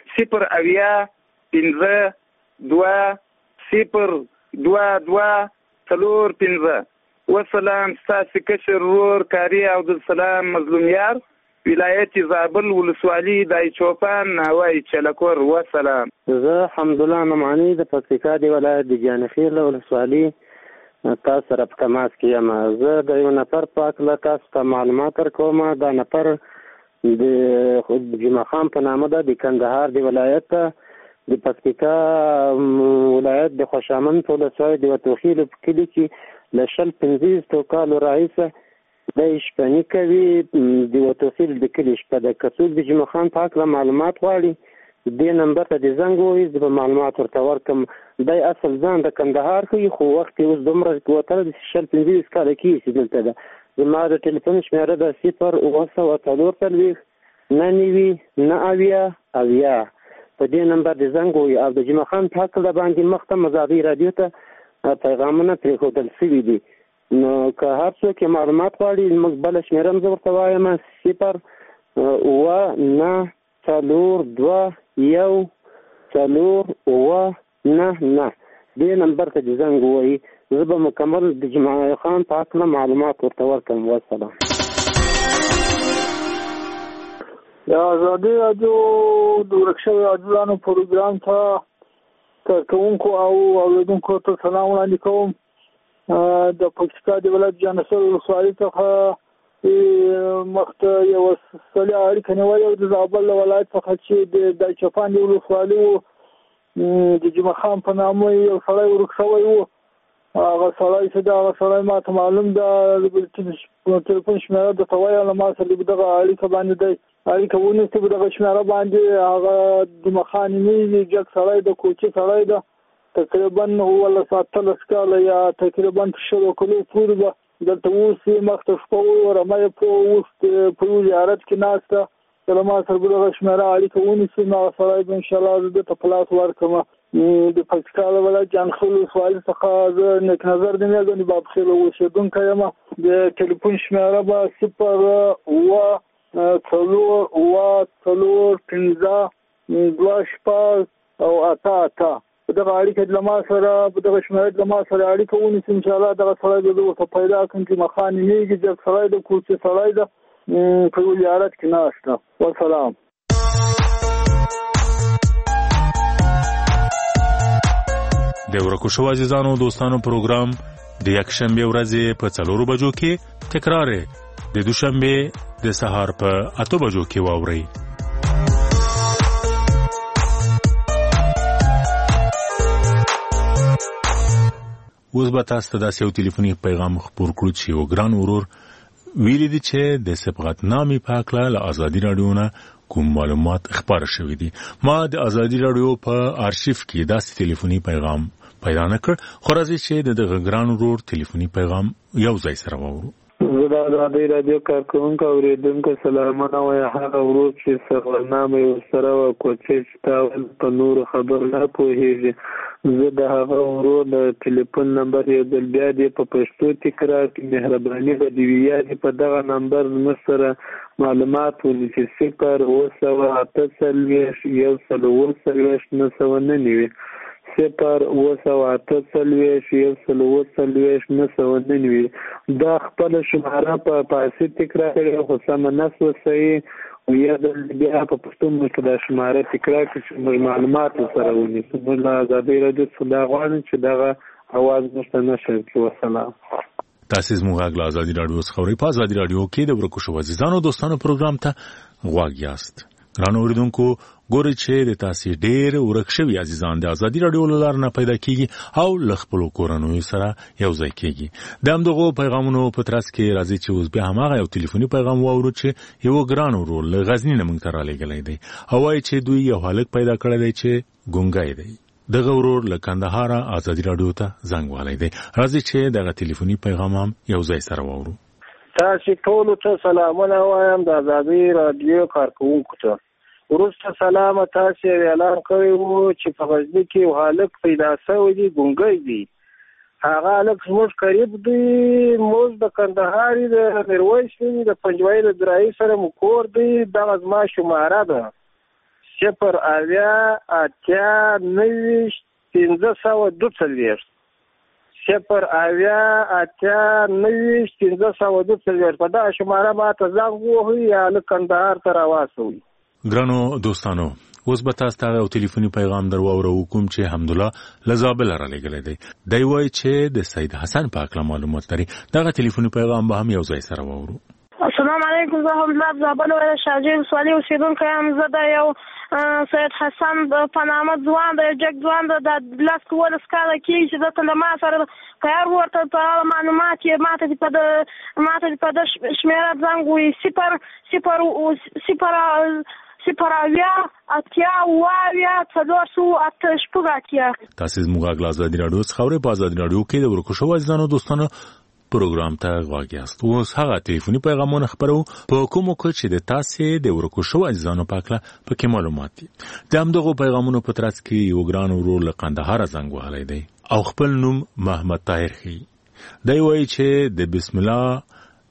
082-02-4-5. وسلام. ستاسو کشر ورور قاری عبدالسلام مظلومیار، ولایت زابل ولسوالۍ د چوپان ناوې چلکور. وسلام. زه حمدالله نعماني د پکتیکا د ولایت د جانخیل ولسوالۍ تاسو سره په تماس کې یم. زه د یو نفر په اړه تاسو ته معلومات ورکوم. دا نفر د جمعه خان په نامه ده، د کندهار د ولایت د پکتیکا ولایت د خوشامند ولسوالۍ د وتوخیل په کلي کې له 15 کالو راهیسه د شپنی کوي د وتوخیل د کلي شپه ده. که څوک د جمعه خان په اړه معلومات غواړي دې نمبر ته د زنګ ووهي، زه به معلومات ورته ورکړم. دی اصل ځان د کندهار ښیي خو وخت یې اوس دومره وتلی د 15 کاله کېږي دلته ده. زما د ټلیفون شمېره ده 0-9-4-9-90-90. په دې نمبر د زنګ ووهي او د جمعه خان په هکله باندې مخته آزادي رادیو ته پیغامونه پرېښودل شوي دي. نو که هر څوک یې معلومات غواړي، موږ بله شمېره هم زه ورته وایم: 0-9-4-2-1-4-9-9. دې نمبر ته د زنګ ووهي، زه به مکمل د جمعه خان په هکله معلومات ورته ورکړم. وسلام. د آزادي رادیو د ورک شویو عزیزانو پروګرام ته کارکوونکو او اوریدونکو ته سلام وړاندې کوم. د پکتیکا د ولایت جانسر ولسوالۍ څخه مخته یو سړی اړیکه نیولې او د زابل ولایت څخه چې د چپان د ولسوالۍ د جمعه خان په نامه یو سړی ورک شوی و. هغه سړی چې دا هغه سړی ما ته معلوم ده تلیفون شمیره درته وایم ما سره دغه اړیکه باندې دی اړیکه ونیسي په دغه شمیره باندې هغه جمعه خان نیمي جګ سړی د کوچي سړی ده تقریبا 18 کاله یا تقریبا 7 کلو پورې به دلته اوس مخته شپه رمه په اوس په زیارت کې ناسته کله ما سره دغه شمیره اړیکه ونیسي نو سړی به انشاءالله د ته پلاس ورکړم. د پکتیکا ولایت جانسر ولسوالۍ څخه زه نیک نظر د میزان بابخیل اوسېدونکی یم. د ټلیفون شمیره به 0 او 8 په دغه اړیکه له ما سره په دغه شمیره له ما سره اړیکه ونیسي انشاءالله دغه سړی به زه ورته پیدا کړم چې مخانې نیږي جګ سړی د کوچي سړی ده په زیارت کې ناسته. والسلام. د ورکو شو عزیزانو دوستانو پروګرام د یکشنبه ورځې په 4 بجو کې تکرار د دوشنبه د سهار په 8 بجو کې واوري. اوس به تاسو ته داسې یو ټلیفوني پیغام خبر کړو چې یو ګران ورور ویلي دي چې د سبقتنامې په اړه له ازادي رادیو نه کوم معلومات خبر شوي دي. ما د ازادي رادیو په آرشیف کې داسې ټلیفوني پیغام پیدا نه کړ خو راځي چې د ګران ورور ټلیفوني پیغام یو ځای سره واورو. زه د ازادي رادیو کارکونکو اوریدونکو سلامونه وایم. هغه ورور چې سفرنامه یې سره و کوشش کاوه په نور خبر نه پوهیږي. زه د هغه ورور د ټلیفون نمبر یو ځل بیا دې په پښتو تکرار کې مهرباني به دې وي یا په دغه نمبر زموږ سره معلومات ونیسي 0 دا خپل شماره په پارسي تکرار کړئ خو سم نه صحیح یا د بیا په پښتو کې د شماره تکرار کړئ معلومات سره ونیسو. موږ له ازادي رادیو څخه دا غواړو چې دغه اواز موږ نشر کړو. والسلام. تاسو زموږ له ازادي رادیو څخه اورئ. په ازادي رادیو کې د ورکو شو عزیزانو دوستانو پروګرام ته غواړئ یاست. ګران اوریدونکو ګورئ چې د تاسو ډېر ورک شوي عزیزان د ازادي رادیو لپاره نه پیدا کیږي او ل خپل کورنوي سره یو ځای کیږي. د همدغه پیغامونو په ترڅ کې راځي چې اوس بیا هغه یو ټلیفوني پیغام واورو چې یو ګران ورور له غزنی نه موږ ته رالیږلی دی او وايي چې دوی یو هلک پیدا کړی دی چې ګونګی دی. دغه ورور له کندهار ازادي رادیو ته زنګ والی دی. راځي چې دغه ټلیفوني پیغام هم یو ځای سره واورو. تاسو ټول ته سلامونه وایم د ازادي رادیو کارکونکو ته. وروسته سلام تاسو اعلان کړی وو چې په غزنی کې یو هلک پیدا شوی دی ګونګی دی. هغه هلک زموږ قریب دی. موږ د کندهار د میرویس د پنجوایي د درایي سره مو کور دی. دغه زما شماره ده 0 اویا 8 9 1542 0 اویا 8 9 1542 په دا شماره ما ته زنګ ووهئ یا له کندهار ته راواستوئ. ګرانو دوستانو اوس به تاسو ته یو ټلیفوني پیغام درواورو کوم چې حمدالله لزابل را لګلې دی. دی وایي چې د سید حسن په اړه معلومات لري. دغه ټلیفوني پیغام به هم یو ځای سره واورو. السلام علیکم. زه حمدالله زابل ولایت شاجوی ولسوالۍ اوسېدونکی یم. زه د یو سید حسن په نامه ځوان د جګ ځوان د 10 کاله کېږي چې دلته له ما سره کار ورته په اړه معلومات یې ما ته په د شمېره زنګ ووایي 0 اویا 8 408. تاسو زموږ له ازادي رادیو څخه اورئ. په ازادي رادیو کې د ورکو شو عزیزانو دوستانو پروګرام ته غواړئ یاست. اوس هغه ټلیفوني پیغامونه خبرو په کومو کې چې د تاسو د ورکو شو عزیزانو په اړه پکې معلومات دي. د همدغه پیغامونو په ترڅ کې یو ګران ورور له کندهار زنګ وهلی دی او خپل نوم محمد طاهر خي. دی وایي چې د بسم الله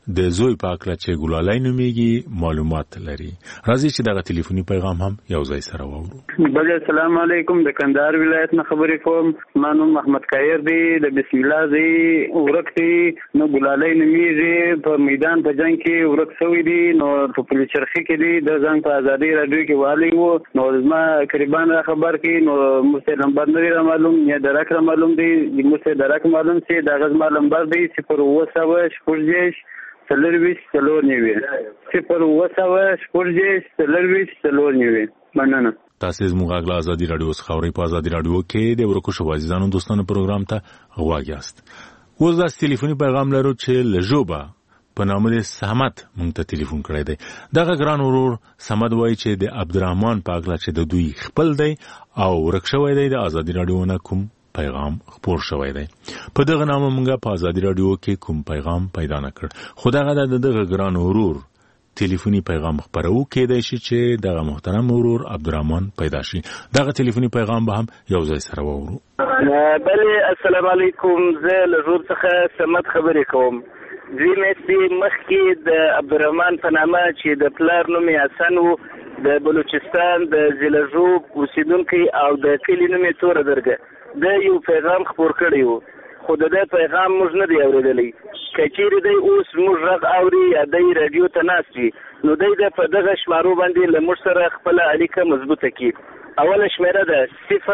د زوی په اړه چې ګلالۍ نومېږي معلومات لري. راځي چې دغه ټلیفوني پیغام هم یو ځای سره واورو. بله السلام علیکم، د کندهار ولایت نه خبرې کوم. ما نوم محمد کایر دی، د بسم الله دی ورک دی. نو ګلالۍ نومېږي، په میدان په جنگ کې ورک شوی دی. نو په پولیس چرخي کې دی، د ځان په ازادي رادیو کې والی وو. نو زما قریبان را خبر کې نو مست نمبر نه را معلوم یا درک را معلوم دی. مست درک معلوم چې د غز نمبر دی 0 شپږ سلرویش سلور نیوی 0 شپږ سلرویش سلور نیوی. مننه. تاسو زموږ غږ آزادي رادیو څخه اورئ. په آزادي رادیو کې د ورکو شو عزیزانو دوستانو پروګرام ته غواړئ یاست. اوس دا ټلیفوني پیغام لرو چې لجوبا په نامه د سمت مونږ ته ټلیفون کړی دی. دغه ګران ورور سمت وایي چې د عبدالرحمن په اړه چې د دوی خپل دی او ورک شوی دی د آزادي رادیو نه کوم پیغام خپور شوی دی. په دغه نامه مونږه په آزادي رادیو کې کوم پیغام پیدا نه کړ. خو دغه د دغه ګران ورور ټلیفوني پیغام خبرو کېدای شي چې دغه محترم ورور عبدالرحمن پیدا شي. دغه ټلیفوني پیغام به هم یو ځای سره واورو. بله السلام علیکم، زه له زور څخه سمت خبرې کوم. دوی میاشتې مخکې د عبدالرحمن په نامه چې د پلار نوم یې حسن و، د بلوچستان د زیلژوب اوسیدونکی او د کلي نوم یې توره درګه، د یو پیغام خپور کړی و. خو د دې پیغام موږ نه دی اورېدلی. که چیرې دی اوس موږ غږ اوري یا دی راډیو ته ناست وي نو دی د په دغه شمارو باندې له موږ سره خپله اړیکه مضبوطه کړي. اوله شمېره ده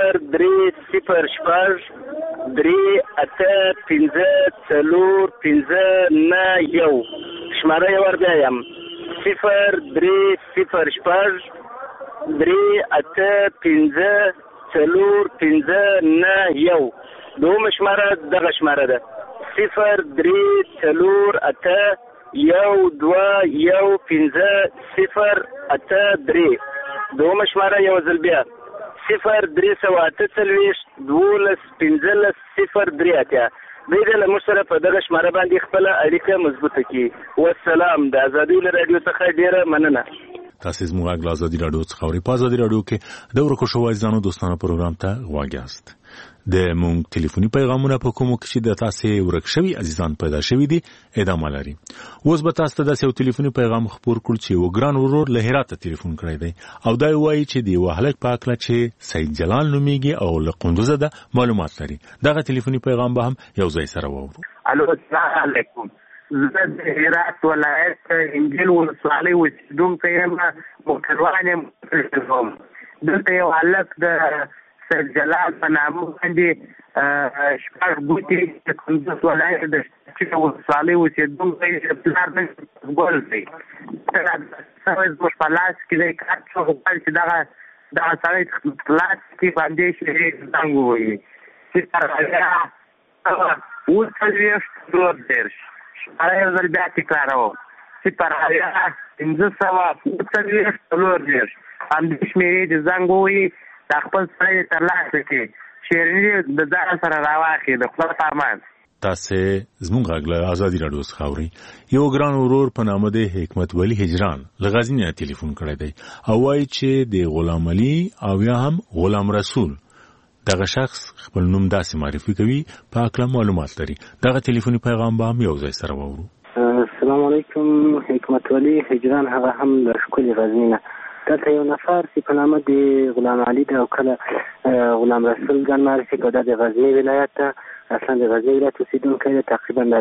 0306385459. شماره یې ور بیا یم 0306385459. دومره شماره دغه شماره ده 0308121503. دومره شماره یو ځل بیا 0348121503. دوی د موږ سره په دغه شماره باندې خپله اړیکه مضبوطه کړي. والسلام. د ازادي رادیو څخه ډیره مننه. تاسو زموږ غږ آزادي رادیو څخه اورئ. په آزادي رادیو کې د ورکو شو عزیزانو دوستانو پروګرام ته غواړئ یاست. د مونږ ټلیفوني پیغامونه په کومو کې چې د تاسو ورک شوی عزیزان پیدا شوی دي ادامه لري. اوس به تاسو ته د یو ټلیفوني پیغام خبر کړ چې وګران ورور له هرات ټلیفون کړی دی او دا وایي چې دی وهلک پاکله چې سید جلال نوميږي او له قندوز ده معلومات لري. دغه ټلیفوني پیغام به هم یو ځای سره واورو. الو السلام علیکم. زه د هرات ولایت انجیل ولسوالۍ اوسیدونکی یم. موټروان یم. دلته یو هلک د سید جلال په نامه باندې شپږ ګوتې د کندوز ولایت د ولسوالۍ اوسیدونکی پلار نه ګول دی. زموږ په لاس کې دی کار چې غواړي چې دغه سړی په لاس کې باندې شي زنګ ووهي چې شماره یو ځل بیا تکراروم 0548 همدې شمېرې د زنګ ووهي دا خپل سړی ترلاسه کړي. شیریني د ځان سره راواخلي د خپل فرمان. تاسو زموږ غږ له آزادي رادیو څخه اورئ. یو ګران ورور په نامه د حکمت ولی هجران له غزني نه ټلیفون کړی دی او وایي چې د غلام علي او یا هم غلام رسول دغه شخص خپل نوم داسې معرفي کوي په اړه معلومات لري. دغه ټلیفوني پیغام به هم یو ځای سره واورو. السلام علیکم. حکمت ولی هجران هغه هم د ښکلي غزني نه. دلته یو نفر چې په نامه د غلام علي ده او کله غلام رسول ځان معرفي کړ. دا د غزني ولایت ده. اصلا د غزني ولایت اوسېدونکی دی. تقریبا د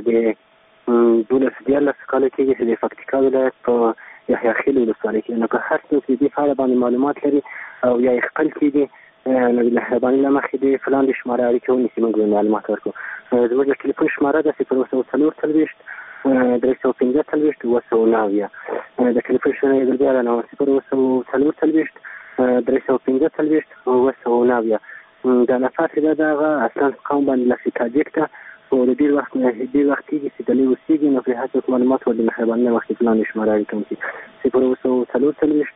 12 کاله کېږي چې د پکتیکا ولایت په یحیی خیل ولسوالۍ کې. نو که هر څوک د دې په اړه باندې معلومات لري او یا یې خپل کېږي نو د مهربانۍ له مخې د فلان د شماره اړیکه ونیسي موږ به معلومات ورکړو. زموږ د ټلیفون شماره ده 040 315 290. د ټلیفون شماره یې بیا راغله 040 315 290. دا نفر چې دا هغه اصلا قوم باندې لاسي تاجک ته او د ډېر وخت کېږي چې دلې اوسېږي. نو پرې هر څوک معلومات ور د مهربانۍ له مخې فلان د شماره اړیکه ونیسي 040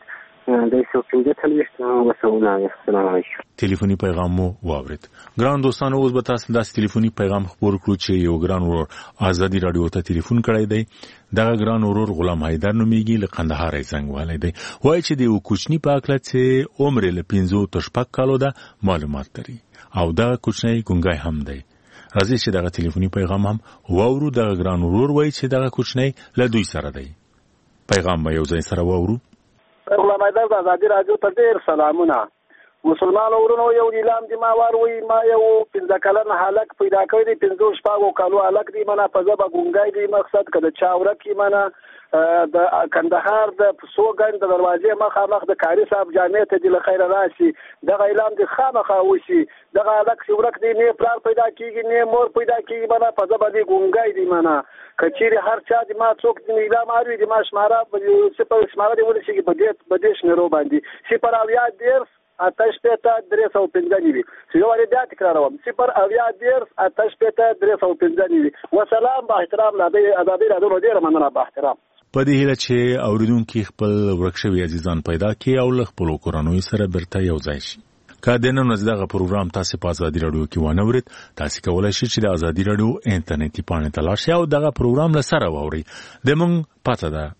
ټلیفوني پیغام مو واورید. ګران دوستانو اوس به تاسو داسې ټلیفوني پیغام خبر کړو چې یو ګران ورور آزادي رادیو ته ټلیفون کړی دی. دغه ګران ورور غلام حیدر نومېږي له قندهار یې زنګ وهلی دی. وایي چې د یو کوچني په اړه چې عمر یې له 5 تر 6 کالو ده معلومات لري او دغه کوچنی ګونګی هم دی. راځي چې دغه ټلیفوني پیغام هم واورو. دغه ګران ورور وایي چې دغه کوچنی له دوی سره دی. پیغام به یو ځای سره واورو. غلام حیدر د ازادي راډیو ته ډېر سلامونه. مسلمان ورونو یو اعلان دی ما واروي، ما یو 15 کلن هلک پیدا کړی دی، 15 کالو هلک دی، منه په ژبه ګونګی دی. مقصد که د چا ورکي منه د کندهار د سوګند د دروازې مخامخ د کاري صاحب جامع ته دی له خیره راشي. دغه اعلان دی خامخا وشي. دغه هلک چې ورک دی نه پلار پیدا کېږي نه مور پیدا کېږي، منه په ژبه دی ګونګی دی. منه که چیرې هر چا دی ما څوک دی اعلان ماروي دی ما شماره شماره دی ولشي په دې شمېرو باندې 0 آتش پیتا 315 یو وری بیا تکراروم 0 آتش پیتا 315 وسلام با احترام لا ازادي راډیو ډیر مننه با احترام. په دې هیله چې اوریدونکو خپل ورکشوي عزیزان پیدا کړي او له خپل کورنوي سره برته یو ځای شي. که د نن ورځ دغه پروګرام تاسو په ازادي راډیو کې ونه ورید، تاسو کولای شئ چې د ازادي راډیو انټرنیټي پاڼې ته لاړ شئ او دغه پروګرام له سره واورئ. زموږ پته ده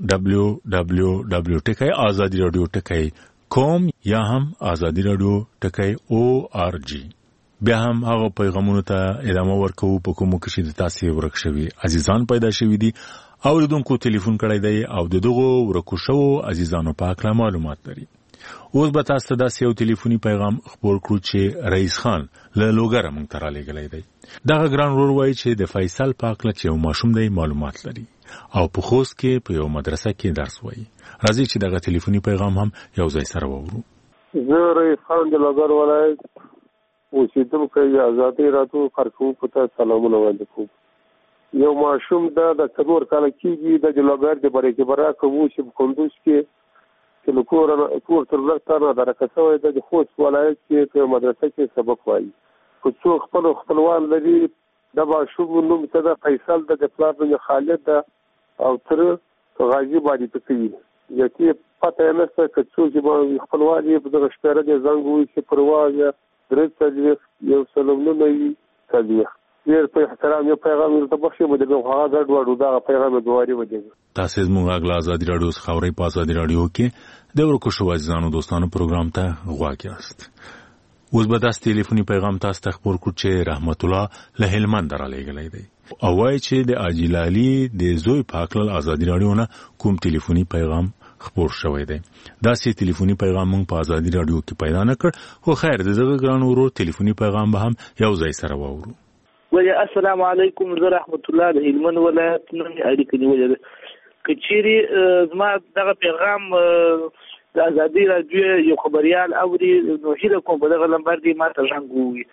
www.azadiradio.com یا هم ازادي راډیو .org. بیا هم هغه پیغامونو ته ادامه ورکوو په کومو کې چې تاسو ورکشوي عزیزان پیدا شوي دي او دوی ټلیفون کړی دی او دغه ورکو شو عزیزانو په اړه معلومات لري. اوس به تاسو ته یو ټلیفوني پیغام خبر کړو چې رئیس خان له لوګره مونږ ته رالیږلی دی. دغه ګران ورور وایي چې د فیصل په اړه چې یو ماشوم دی معلومات لري او په خوست کې په یو مدرسه کې درس وایي. راځي چې دغه ټلیفوني پیغام هم یو ځای سره واورو. زه رئیس خان د لوګر ولایت اوسیدونکی ازادي راډیو کارکونکو ته سلامونه وړاندې کوم. یو ماشوم د 4 کال کېږي د لوګر د بریکې برا کوو چې په کندوز کې چې کور تر لږ درکه د خوست ولایت کې په مدرسه کې سبق وایي. په څو خپلوان لري. د ماشوم نوم ته د فیصل د پلار نوم خالد ده او تر غازی باندې تکوي. یکی پته نه څه که څوک چې خپلوان یې په دغه شپېره د زنګ وایي چې پرواز درې یو سلامونه وي تلیخ. ډېر په احترام یو پیغام ورته بخښي مو دغه هغه ګډوډو دغه پیغام دواري ودی. تاسو زموږ غلا ازادي راډیو څخه اورئ. په ازادي راډیو کې د ورکو شو عزیزانو دوستانو پروګرام ته غواړئ یاست. اوس به تاسو ټلیفوني پیغام تاسو ته خبر کړو چې رحمت الله له هلمند رالیږلی دی او وایي چې د عاجل علي د زوی پاکل ازادي راډیو نه کوم ټلیفوني پیغام خبر شوی دی. دا سي ټلیفوني پیغام مونږ په ازادي راډیو کې پیدا نه کړ، خو خیر دغه ګران ورور ټلیفوني پیغام به هم یو ځای سره واورو. ولی السلام علیکم زه رحمت الله د هلمند ولایت نن اړیکې نیولې. کچيري زما دغه پیغام د ازادي راډیو یو خبريال اوري نو هیله کوم په دغه لمبر دی ما ته څنګه وي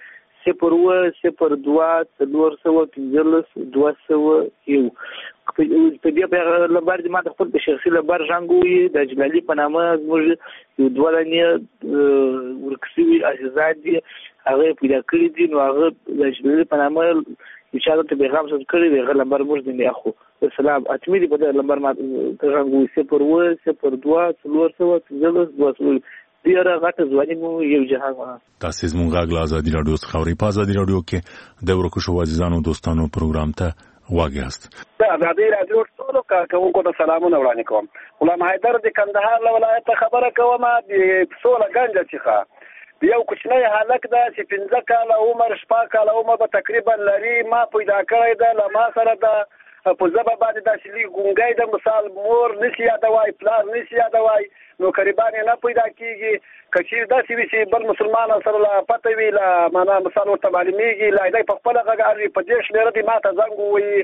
0 په دې لمبر دی ما ته خپل شخصي لمبر څنګه وي د جلالي په نامه موږ یو دولنې ورکسوي عزیزان دي هغه پیدا کړی دي نو هغه د جلالي په نامه اشاره ته پیغام څه کړی دی هغه لمبر موږ دی اخو السلام اتمي دی په دې لمبر ما ته څنګه وي 0 دیره غټه ځواني مو یو جهان. تاسو زموږ غلا ازادي راډیو څخه اورئ. په ازادي راډیو کې د ورکو شو عزیزانو دوستانو پروګرام ته واګیاست. د ازادي راډیو ټولو کارکونکو ته سلامونه وړاندې کوم. غلام حیدر د کندهار له ولایت خبره کوم. د سوله گنج څخه یو کوچنی هلک ده چې 15 کاله عمر 6 کاله عمر به تقریبا لري. ما پیدا کړی ده له ما سره ده په ژبه باندې داسې لږ ګونګی ده. مثال مور نشي یادوای پلار نشي یادوای نو قریبان نه پیدا کیږي. که چیرې داسې وي چې بل مسلمان سره لا پته وي لا معنا مثال ورته معلومیږي لا دی په خپل غږ اړوي په دې شمېره دی ما ته زنګ ووایي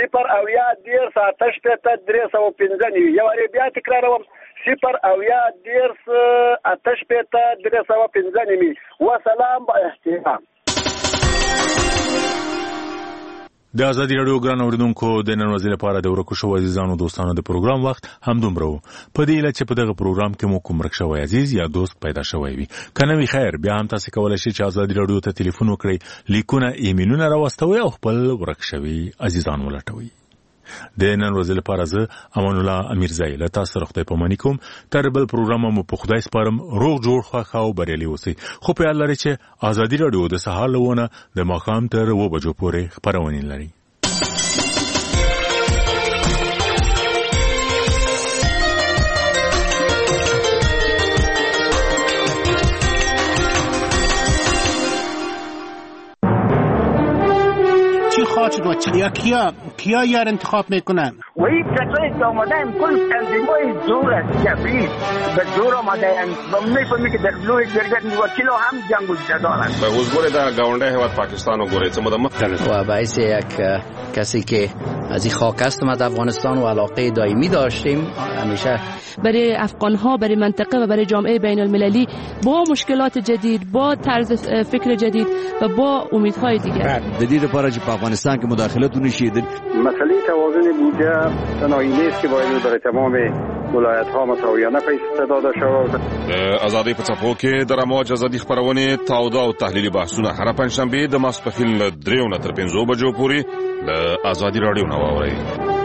0 یو وارې بیا تکراروم 0 وسلام با احترام. د ازادي راډیو ګران اوریدونکو د نن ورځې لپاره د ورکو شو عزیزانو دوستانو د پروګرام وخت همدومره و. په دې اله چې په دغه پروګرام کې مو کوم رښتیا عزیز یا دوست پیدا شوی وي کنه وی خیر بیا هم تاسو کولای شئ چې ازادي راډیو ته ټلیفون وکړئ، لیکونه ایمیلونه راوستوي او خپل ورکشوي عزیزان ولټوي. د نن ورځې لپاره زه امان الله امیرزای له تاسو سره خدای پاماني کوم. تر بل پروګرام مو په خدای سپارم. روغ جوړ خوښ او بریالي اوسئ. خو په یاد لرئ چې ازادي راډیو د سهار لونه د ماښام تر 2 بجو پورې خبرونه لري. شد کیا یار انتخاب میکنه؟ و این کسایی که آمدن کل تنظیمای زور است جبری به زور آمدن و میفهمی که در لوی جرگت وکیل هم جنگ جدارن به حضور در گاونده هواد پاکستان و گوره څه مدمه و باعث یک کسی که از این خاک است ما در افغانستان و علاقه دائمی داشتیم همیشه برای افغان‌ها، برای منطقه و برای جامعه بین المللی با مشکلات جدید، با طرز فکر جدید و با امیدهای دیگر. جدید لپاره چې په افغانستان کې مداخلتونه شي. مسئله توازن بودجه تنهایی نیست که باید در تمام ولایت‌ها مساویانه پیسې داده شود. ازادي په څپو کې د رموج ازادي خبرونه تاوده او تحلیلي بحثونه هر پنځشنبه د ماسپښین له 3 تر 5 بجو پورې د ازادي رادیو نو اوري.